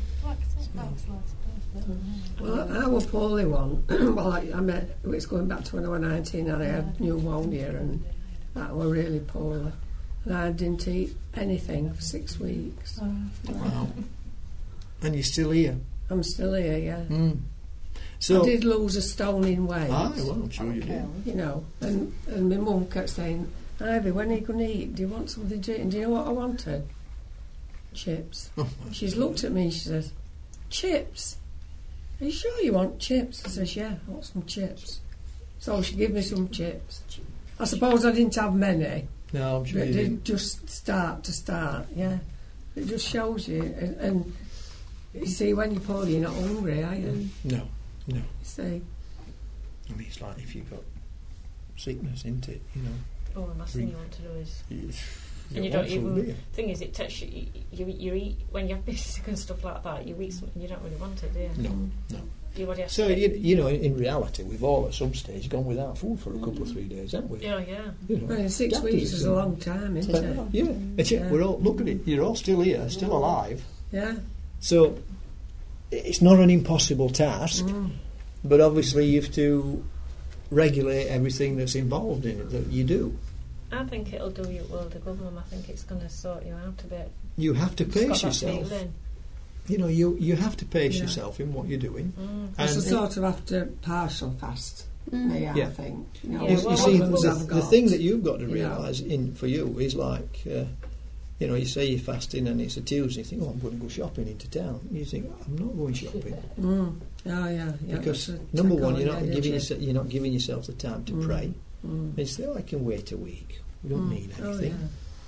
Well, I was poorly one. Well, I, I met, it's going back to when I was nineteen and I had pneumonia and that were really poorly. And I didn't eat anything for six weeks. Wow! And you're still here. I'm still here, yeah. Mm. So I did lose a stone in weight, Aye, well, I'm sure you did. you know, and, and my mum kept saying, Ivy, when are you going to eat? Do you want something to eat? And do you know what I wanted? Chips. Oh, She's looked at me and she says, chips? Are you sure you want chips? I says, yeah, I want some chips. So she gave me some chips. I suppose I didn't have many, no, I'm sure but you it did. did just start to start, yeah. It just shows you. And, and you see, when you're poor, you're not hungry, are you? No, no. You see. I mean, it's like if you've got sickness, isn't it? You know. oh, the last thing you want to do is. You, And you want don't some, even. do you? Thing is, it takes you, you. You eat when you have basic and stuff like that. You eat something you don't really want it, do you? No, no. Your body has So to. you, you know, in, in reality, we've all at some stage gone without food for a couple of three days, haven't we? Yeah, yeah. You know, Well, six doctors weeks is say- a long time, isn't But, it? yeah, it's it. Yeah. We're all look at it. You're all still here, still alive. Yeah. So it's not an impossible task, Mm. but obviously you have to regulate everything that's involved in it that you do. I think it'll do you a world of good, Mum. I think it's going to sort you out a bit. You have to It's pace got that yourself. feeling. You know, you you have to pace Yeah. yourself in what you're doing. Mm. It's a And sort of after partial fast, me, I Yeah. think. You know, Yeah, You, well, you see, problems the, I've the got. thing that you've got to you know. realise in for you is like, uh, you know, you say you're fasting and it's a Tuesday. You think, oh, I'm going to go shopping into town. You think, I'm not going shopping Mm. Oh, yeah. yeah because that's a number trick one, on you're the not energy. giving yourself, you're not giving yourself the time to Mm. pray. Mm. And you say, oh, I can wait a week. We don't Mm. need Oh, anything. yeah.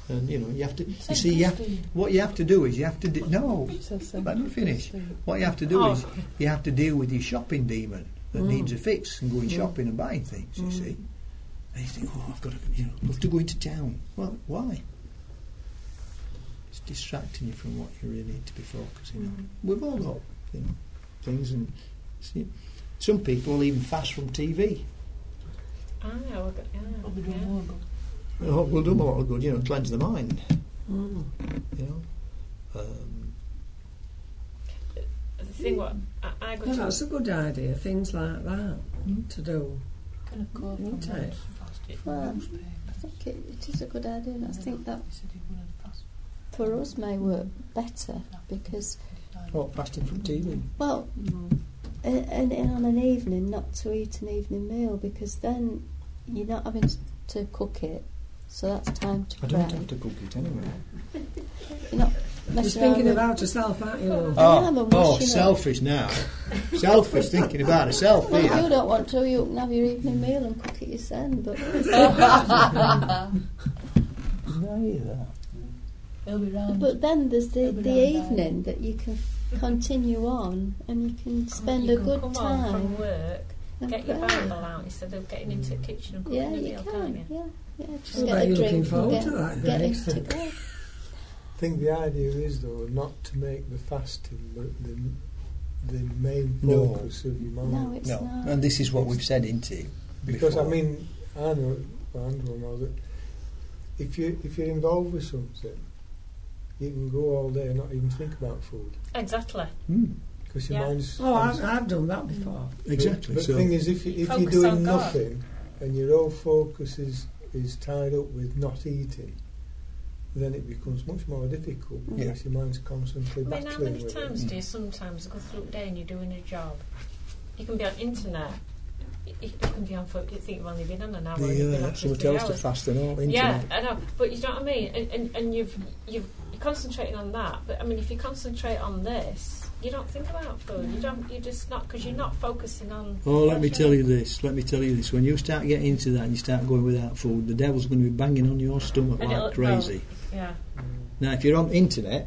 And you know, you have to. You Saint see, you have, Christine. what you have to do is you have to. De- no, Says Saint let me finish. Christine. What you have to do Oh. is you have to deal with your shopping demon that Mm. needs a fix and going Mm. shopping and buying things. You Mm. see, and you think, oh, I've got to, you know, love to go into town. Well, why? It's distracting you from what you really need to be focusing on. We've all got, you know, things, and see, some people will even fast from T V. Ah, well, good, yeah, Probably do yeah. more good. Oh, we'll do them a lot of good, you know, cleanse the mind. Mm. You know. Um, The thing what I, I got Well, to that's a good idea, things like that to do. Kind of caught from Wouldn't that it? fasted Well, newspaper. I think it, it is a good idea. and I think that He said he wouldn't fast. for us may work better because, what, fasting from T V? well, and, and, and on an evening, not to eat an evening meal because then you're not having to cook it, so that's time to I pray. don't have to cook it anyway. You're not You're messing around thinking with- about yourself, aren't you, love? I am, Oh, and oh, washing up. selfish now. Selfish, thinking about herself Well, here. you don't want to, you can have your evening meal and cook it yourself, but No, either. He'll be round. but then there's the, It'll be the down there. evening that you can continue on and you can spend you a can good come home from time work, and get your pray. Bible out instead of getting into the kitchen and cooking Yeah, a you meal, can't can. you? Yeah, yeah. Just Well, get bet a you're drink looking and forward get, to that, get Grace. into bed. I think the idea is, though, not to make the fasting but the, the main No. focus of your mind. No, it's No, not. and this is what we've said, isn't it? Because, before. I mean, I know, well, Andrew knows that if, you, if you're involved with something, you can go all day and not even think about food. Exactly. Hmm, Because your Yeah. mind's... Oh, I've, I've done that before. exactly. But so the thing is, if, you, if you're Focus doing on God. nothing and your whole focus is, is tied up with not eating, then it becomes much more difficult Yeah. because your mind's constantly I mean, how battling many with times it. do you sometimes go through the day and you're doing a job? You can be on internet. You, you can be on for. You think you've only been on an hour. and you've been the, on uh, for someone three tells to hours. fast and all, internet. Yeah, I know, but you know what I mean. And, and, and you've you've you're concentrating on that. But I mean, if you concentrate on this, you don't think about food. You don't. You're just not because you're not focusing on. Oh, let me tell you this. Let me tell you this. When you start getting into that and you start going without food, the devil's going to be banging on your stomach And it'll- like crazy. Yeah. Now, if you're on internet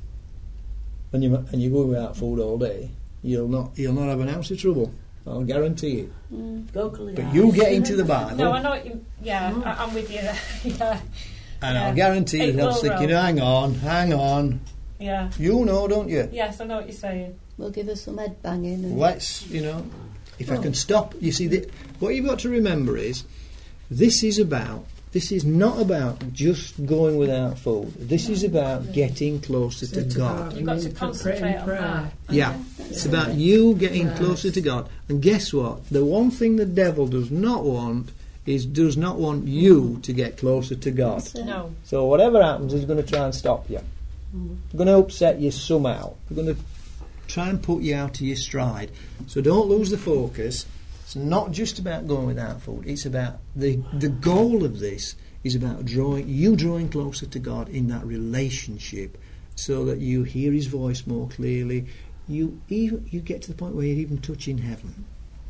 and you and you go without food all day, you'll not you'll not have an ounce of trouble. I'll guarantee it. Mm. Locally, But I- you get into the Bible, No, I know. What you, yeah, I, I'm with you. there. yeah, and yeah. I'll guarantee you It the devil's will thinking, roll. "Hang on, hang on." yeah. You know, don't you? Yes, I know what you're saying. We'll give us some head banging. And Let's, you know, if I can stop. You see, the, what you've got to remember is, this is about. This is not about just going without food. This is about getting closer to Sit God. about You've got and to pray concentrate and on pray. that. Yeah, it's about you getting Yes. closer to God. And guess what? The one thing the devil does not want is does not want you to get closer to God. That's it. No. So whatever happens, he's going to try and stop you. He's going to upset you somehow. He's going to try and put you out of your stride. So don't lose the focus. It's not just about going without food. It's about the the goal of this is about drawing you drawing closer to God in that relationship, so that you hear His voice more clearly. You even you get to the point where you're even touching heaven.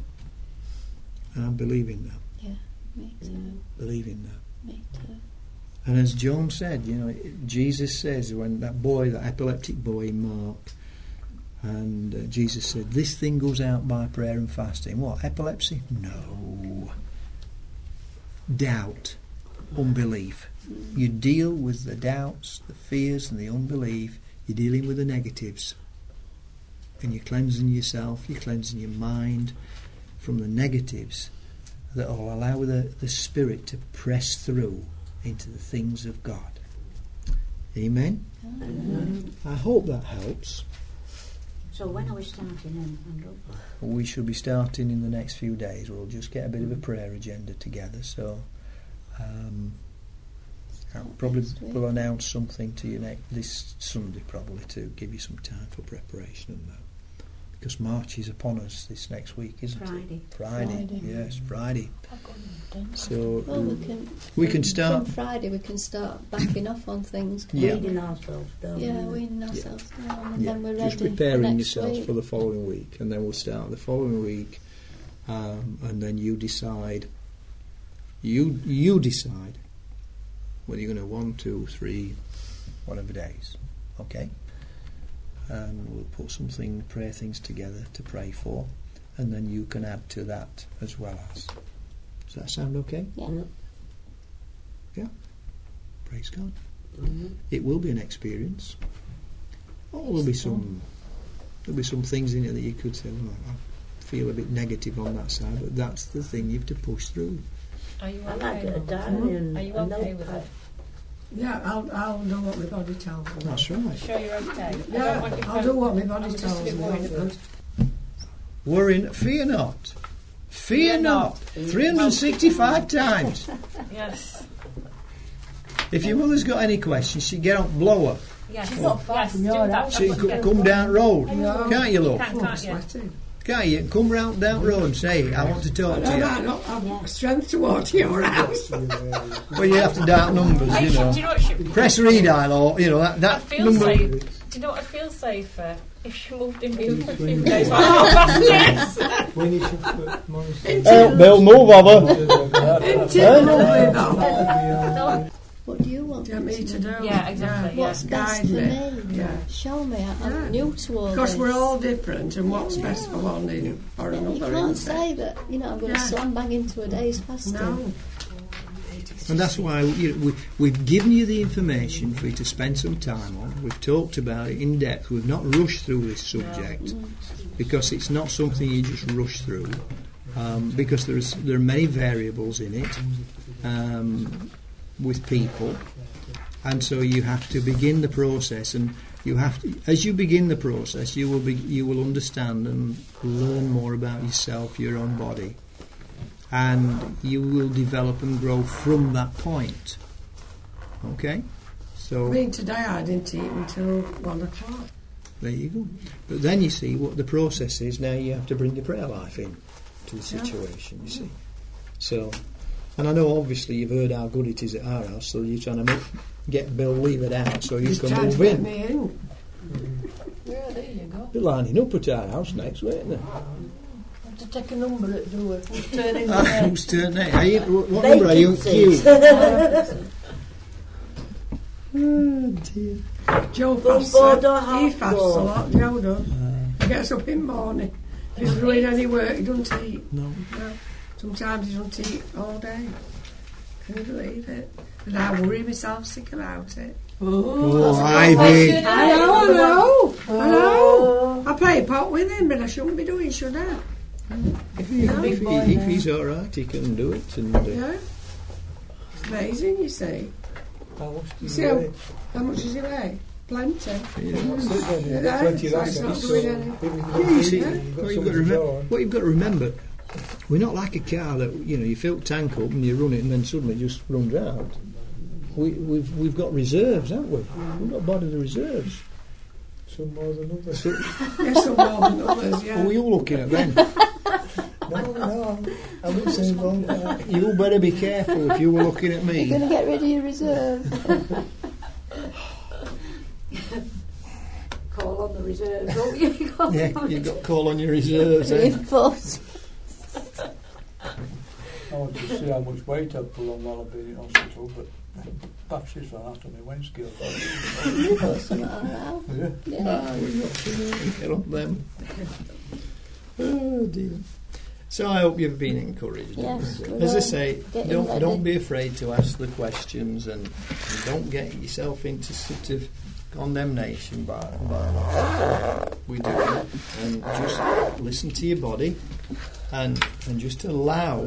And I'm believing that. Yeah, me too. Believing that. Me too. And as John said, you know, Jesus says when that boy, that epileptic boy in Mark, and uh, Jesus said, this thing goes out by prayer and fasting. What, epilepsy? No. Doubt, unbelief. You deal with the doubts, the fears and the unbelief. You're dealing with the negatives. And you're cleansing yourself, you're cleansing your mind from the negatives that will allow the, the Spirit to press through into the things of God. Amen? Amen. I hope that helps. So when are we starting then, Andrew? We should be starting in the next few days. We'll just get a bit of a prayer agenda together. So um, I'll probably will announce something to you next this Sunday, probably, to give you some time for preparation and that. Because March is upon us this next week, isn't Friday. it? Friday. Friday. Yes, Friday. I've got them done. So Well, we can. we can from- start. From Friday, we can start backing off on things. can't Yeah. we? Weeding ourselves down. Yeah, isn't it? weaning ourselves down, and Yeah, then we're just ready preparing for next yourselves week. for the following week, and then we'll start the following week, um, and then you decide. You you decide whether you're going to one, two, three, whatever days. Okay? And we'll put something, prayer things together to pray for, and then you can add to that as well as. Does that sound okay? Yeah. Yeah. Praise God. Mm-hmm. It will be an experience. Oh, there'll be some there'll be some things in it that you could say, well, I feel a bit negative on that side, but that's the thing you have to push through. Are you I okay? like it, a Mum? diary and Are you a okay with notepad. it? Yeah, I'll, I'll do what my body tells me. That's right. Sure you're okay? I don't Yeah, want you I'll to- do what my body I'm just a tells bit me. worried not about- that. Worry, fear not. Fear Fear not. not. three hundred sixty-five times. Yes. If your mother's got any questions, she get up, blow her. Yes. She's not far yes, from do your that. house. She That's c- good. come down road. No. Can't you, You look? can, Oh, I'm can't you? sweating. Can't you? Come round down road and say, I want to talk I to you. might not have strength to walk to your house. Well, you have to dial numbers, Hey, you do know. you know what she, Press redial or, you know, that, I that feel number. safe. Do you know what I feel safer? If she moved in here for a few days while I go past When you should put money Help, Bill, move over. It's lovely though. No. What do you want Do you want me to do? Yeah, exactly. Yeah. What's best Guide for me. me? Yeah. Show me. I- I'm Yeah. new to all Because this. we're all different, and what's best for one is or You another. can't isn't it? say that, you know, I'm going to Yeah. slam bang into a day's fasting. No. And that's why you know, we, we've given you the information for you to spend some time on. We've talked about it in depth. We've not rushed through this subject because it's not something you just rush through. Um, because there's there are many variables in it um, with people, and so you have to begin the process. And you have to, as you begin the process, you will be, you will understand and learn more about yourself, your own body. And you will develop and grow from that point. Okay? So I mean, today I didn't eat until one o'clock. there you go. But then you see what the process is. Now you have to bring your prayer life in to the Yeah. situation, you see. So, and I know obviously you've heard how good it is at our house, so you're trying to make, get Bill leave it out so you Just can trying move to get in. me in. Yeah, there you go. They're lining up at our house next, weren't they? Have to take a number at the door. Who's turning Ah, the who's turn next? Are you, what what number are you? Q. Vacancies. Oh dear. Joe Full fasts. board or He half fasts a board? lot. Joe does. He gets up in the morning. If he's doing any work, he doesn't eat. No. No. Sometimes he doesn't eat all day. Can you believe it? And I worry myself sick about it. Oh, Ivy. I know, I know, I know. I play pot with him, but I shouldn't be doing, should I? If, he, if, he, if he's all right, he can do it. And uh, Yeah. It's amazing, you see. How much You do see you how, weigh? how much does he weigh? Plenty. you know, That's it then, you've got Yeah, twenty so lads, it's not so doing any- even if you Yeah, don't you eat, see, you've got what you've, something got to to remember, show on. what you've got to remember, we're not like a car that you know you fill tank up and you run it and then suddenly it just runs out. We, we've we've got reserves, haven't we? We've got a body of reserves. Some more than others. Yes, some more than others, yeah. Who are you looking at then? No, no, I wouldn't say wrong. That. You better be careful if you were looking at You're me. going to get rid of your reserve. Call on the reserves, don't you? Call Yeah, on you've it. got to call on your reserves. Eh? Reinforce. I want to see how much weight I've put on while I've been in hospital, but batteries ran out on my windscreen. Put some on now. Yeah. Yeah. Ah, we've got to get on them. Oh dear. So I hope you've been encouraged. Yes, we're As I all say, getting don't ready. don't be afraid to ask the questions, and, and don't get yourself into sort of condemnation by, by what we do, and just listen to your body, and and just allow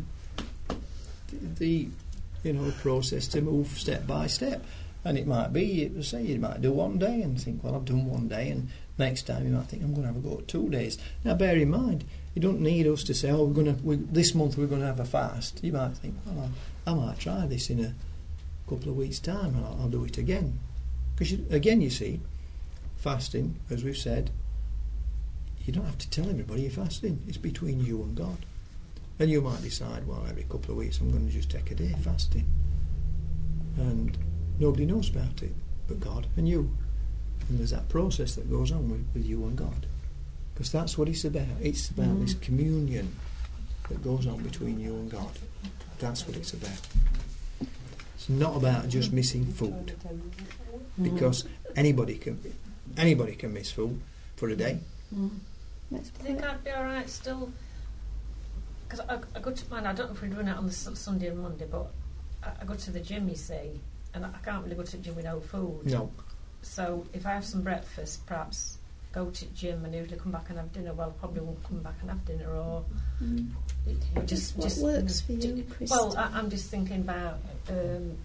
the you know the process to move step by step. And it might be, it say you might do one day and think, well, I've done one day, and next time you might think, I'm going to have a go at two days. Now, bear in mind, you don't need us to say, oh, we're going to we, this month we're going to have a fast. You might think, well, I, I might try this in a couple of weeks' time, and I'll, I'll do it again. Because again, you see, fasting, as we've said, you don't have to tell everybody you're fasting. It's between you and God. And you might decide, well, every couple of weeks I'm going to just take a day fasting. And nobody knows about it but God and you. And there's that process that goes on with, with you and God. Because that's what it's about. It's about mm. this communion that goes on between you and God. That's what it's about. It's not about just missing food, because anybody can anybody can miss food for a day. Mm. I think I'd be all right still, because I, I go to, man, I don't know if we're doing it on the su- Sunday and Monday, but I, I go to the gym, you see, and I can't really go to the gym with no food. No. So if I have some breakfast, perhaps go to the gym and usually come back and have dinner. Well, probably won't come back and have dinner, or Mm. just What just works for ju- you, Christy? Well, I, I'm just thinking about. Um,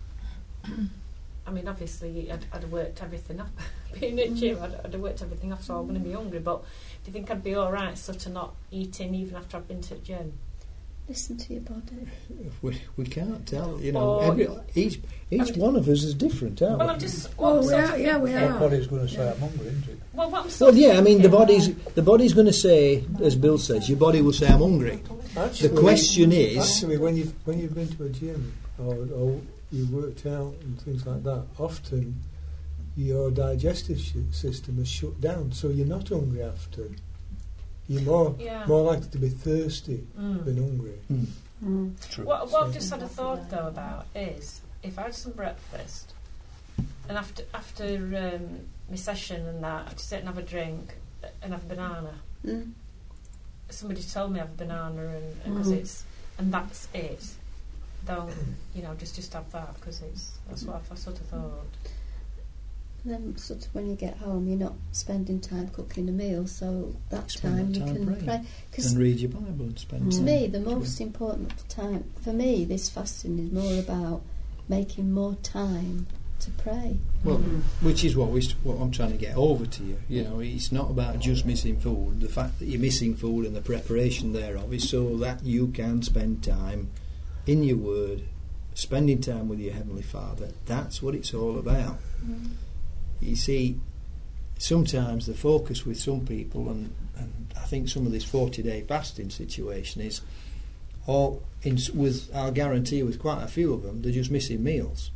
I mean, obviously, I'd, I'd have worked everything up. Being at gym, I'd, I'd have worked everything up, so I'm going to be hungry. But do you think I'd be all right, sort of not eating even after I've been to the gym? Listen to your body. We, we can't tell, you know. Or- Every, each each one of us is different, aren't Well, we? I'm just. Oh, what we sort are, of yeah, we thinking- are. The body's going to say I'm hungry, isn't it? Well, what I'm sort Well, of yeah. I mean, the thinking- body's the body's going to say, as Bill says, your body will say, "I'm hungry." Actually, The question is, actually, when you've when you've been to a gym or, or you've worked out and things like that, often your digestive sh- system is shut down, so you're not hungry after. You're more Yeah. more likely to be thirsty Mm. than hungry. mm, Mm. true. What, what I've just had a thought though about is if I had some breakfast and after after um, my session and that, I'd sit and have a drink and have a banana. Mm. Somebody told me I have a banana and because Mhm. it's and that's it. Don't you know just just have that because it's that's what I, I sort of thought. And then sort of when you get home, you're not spending time cooking a meal, so that Spend time that you time can praying. pray. Because And read your Bible and spend to time. me, the most important time for me, this fasting is more about making more time to pray. Well, Mm. which is what we st- what I'm trying to get over to you. You know, it's not about just missing food. The fact that you're missing food and the preparation thereof is so that you can spend time in your Word, spending time with your Heavenly Father. That's what it's all about. Mm. You see, sometimes the focus with some people, and, and I think some of this forty-day fasting situation is, or in, s- with I'll guarantee with quite a few of them, they're just missing meals.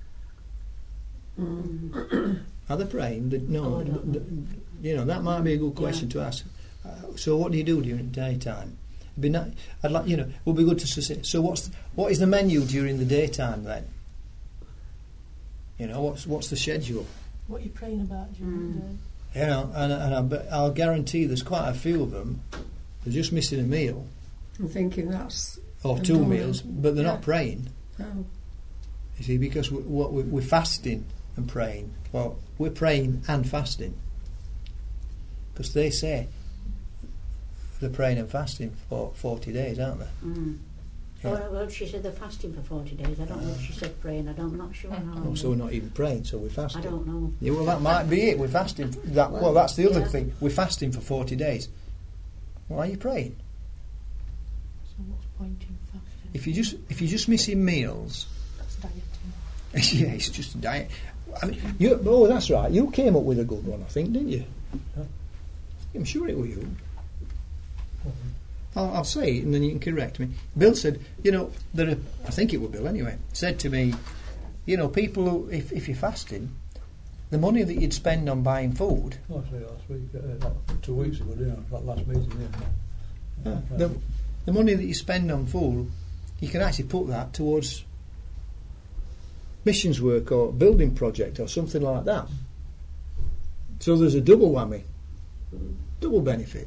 Mm. Are they praying? They, no, Oh, I don't th- th- you know that might be a good question to ask. Uh, so, what do you do during the daytime? It'd be ni- I'd like you know. It would be good to say. So, what's th- what is the menu during the daytime then? You know, what's what's the schedule? What are you praying about during the day? You know, and, and I bet, I'll guarantee there's quite a few of them. They're just missing a meal I'm thinking that's or a two normal- meals, but they're not yeah. praying. Oh. You see, because we, what we, we're fasting and praying. Well, we're praying and fasting because they say they're praying and fasting for forty days, aren't they? Mm. Yeah. Oh, well, she said they're fasting for forty days. I don't know if she said praying. I don't, I'm not sure. Oh, so we're not even praying, so we're I fasting. don't know. Yeah, well, that might be it. We're fasting. That well, that's the other Yeah. thing. We're fasting for forty days. Why are you praying? So what's point in fasting? If you just if you're just missing meals, That's dieting. yeah, it's just a diet. I mean, you, oh, that's right. You came up with a good one, I think, didn't you? Huh? I'm sure it was you. I'll, I'll say it and then you can correct me. Bill said, you know, there are, I think it was Bill anyway, said to me, you know, people who, if, if you're fasting, the money that you'd spend on buying food, Oh, I say last week, uh, not two weeks ago, didn't I? That last meeting, yeah. uh, the, the money that you spend on food, you can actually put that towards missions work or building project or something like that. So there's a double whammy, double benefit.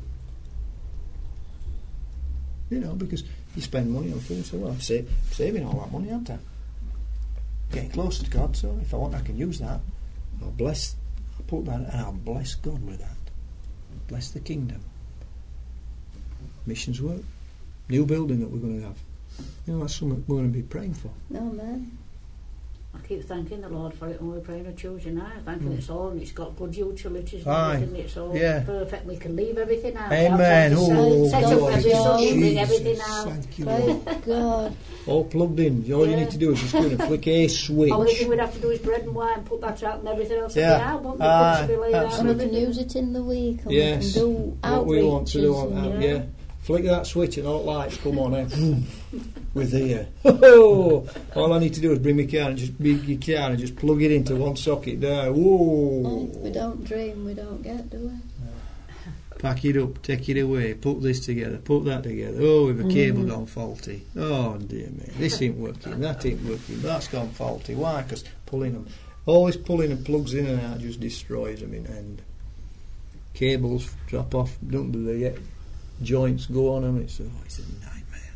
You know, because you spend money on food, so well, I'm sa- saving all that money, aren't I? Getting closer to God, so if I want, I can use that. I'll bless, I'll put that, and I'll bless God with that. Bless the kingdom. Missions work, new building that we're going to have. You know, that's something we're going to be praying for. No, man. I keep thanking the Lord for it when we're praying on Tuesday night. Thanking Mm. it's all and it's got good utilities and Aye. everything. It's all Yeah. perfect. We can leave everything out. Amen. Outside the Oh, set, set God, up every God, Sunday, bring Jesus, everything out. thank you, Praise Lord. God. All plugged in. All you Yeah. need to do is just go and flick a switch. Only thing we'd have to do is bread and wine, put that out and everything else Yeah. would be out, wouldn't we? Aye, Couldn't be laid out And we can everything. use it in the week, and Yes. we can do What outreach. we want to do on that, yeah. yeah. Flick that switch and all lights come on, eh? With here. Oh, all I need to do is bring my car and just bring your car and just plug it into one socket there. Whoa! We don't dream, we don't get, do we? pack it up, take it away, put this together, put that together. Oh, we've a cable gone faulty. Oh dear me, this ain't working, that ain't working, that's gone faulty. Why? Because pulling them, always pulling the plugs in and out just destroys them in the end. Cables drop off, don't do they yet? Joints go on them. It's oh, it's a nightmare.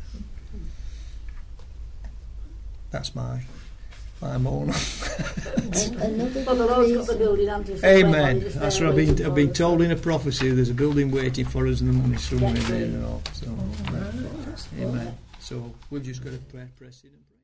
That's my my moan. Another Well, the Lord's got the building, hasn't he? So Amen. whereby the That's stair what I've been waiting I've for been us. told in a prophecy. There's a building waiting for us, and the money's somewhere That's there it. and all. So, amen. So we've just got to pray, press it and pray.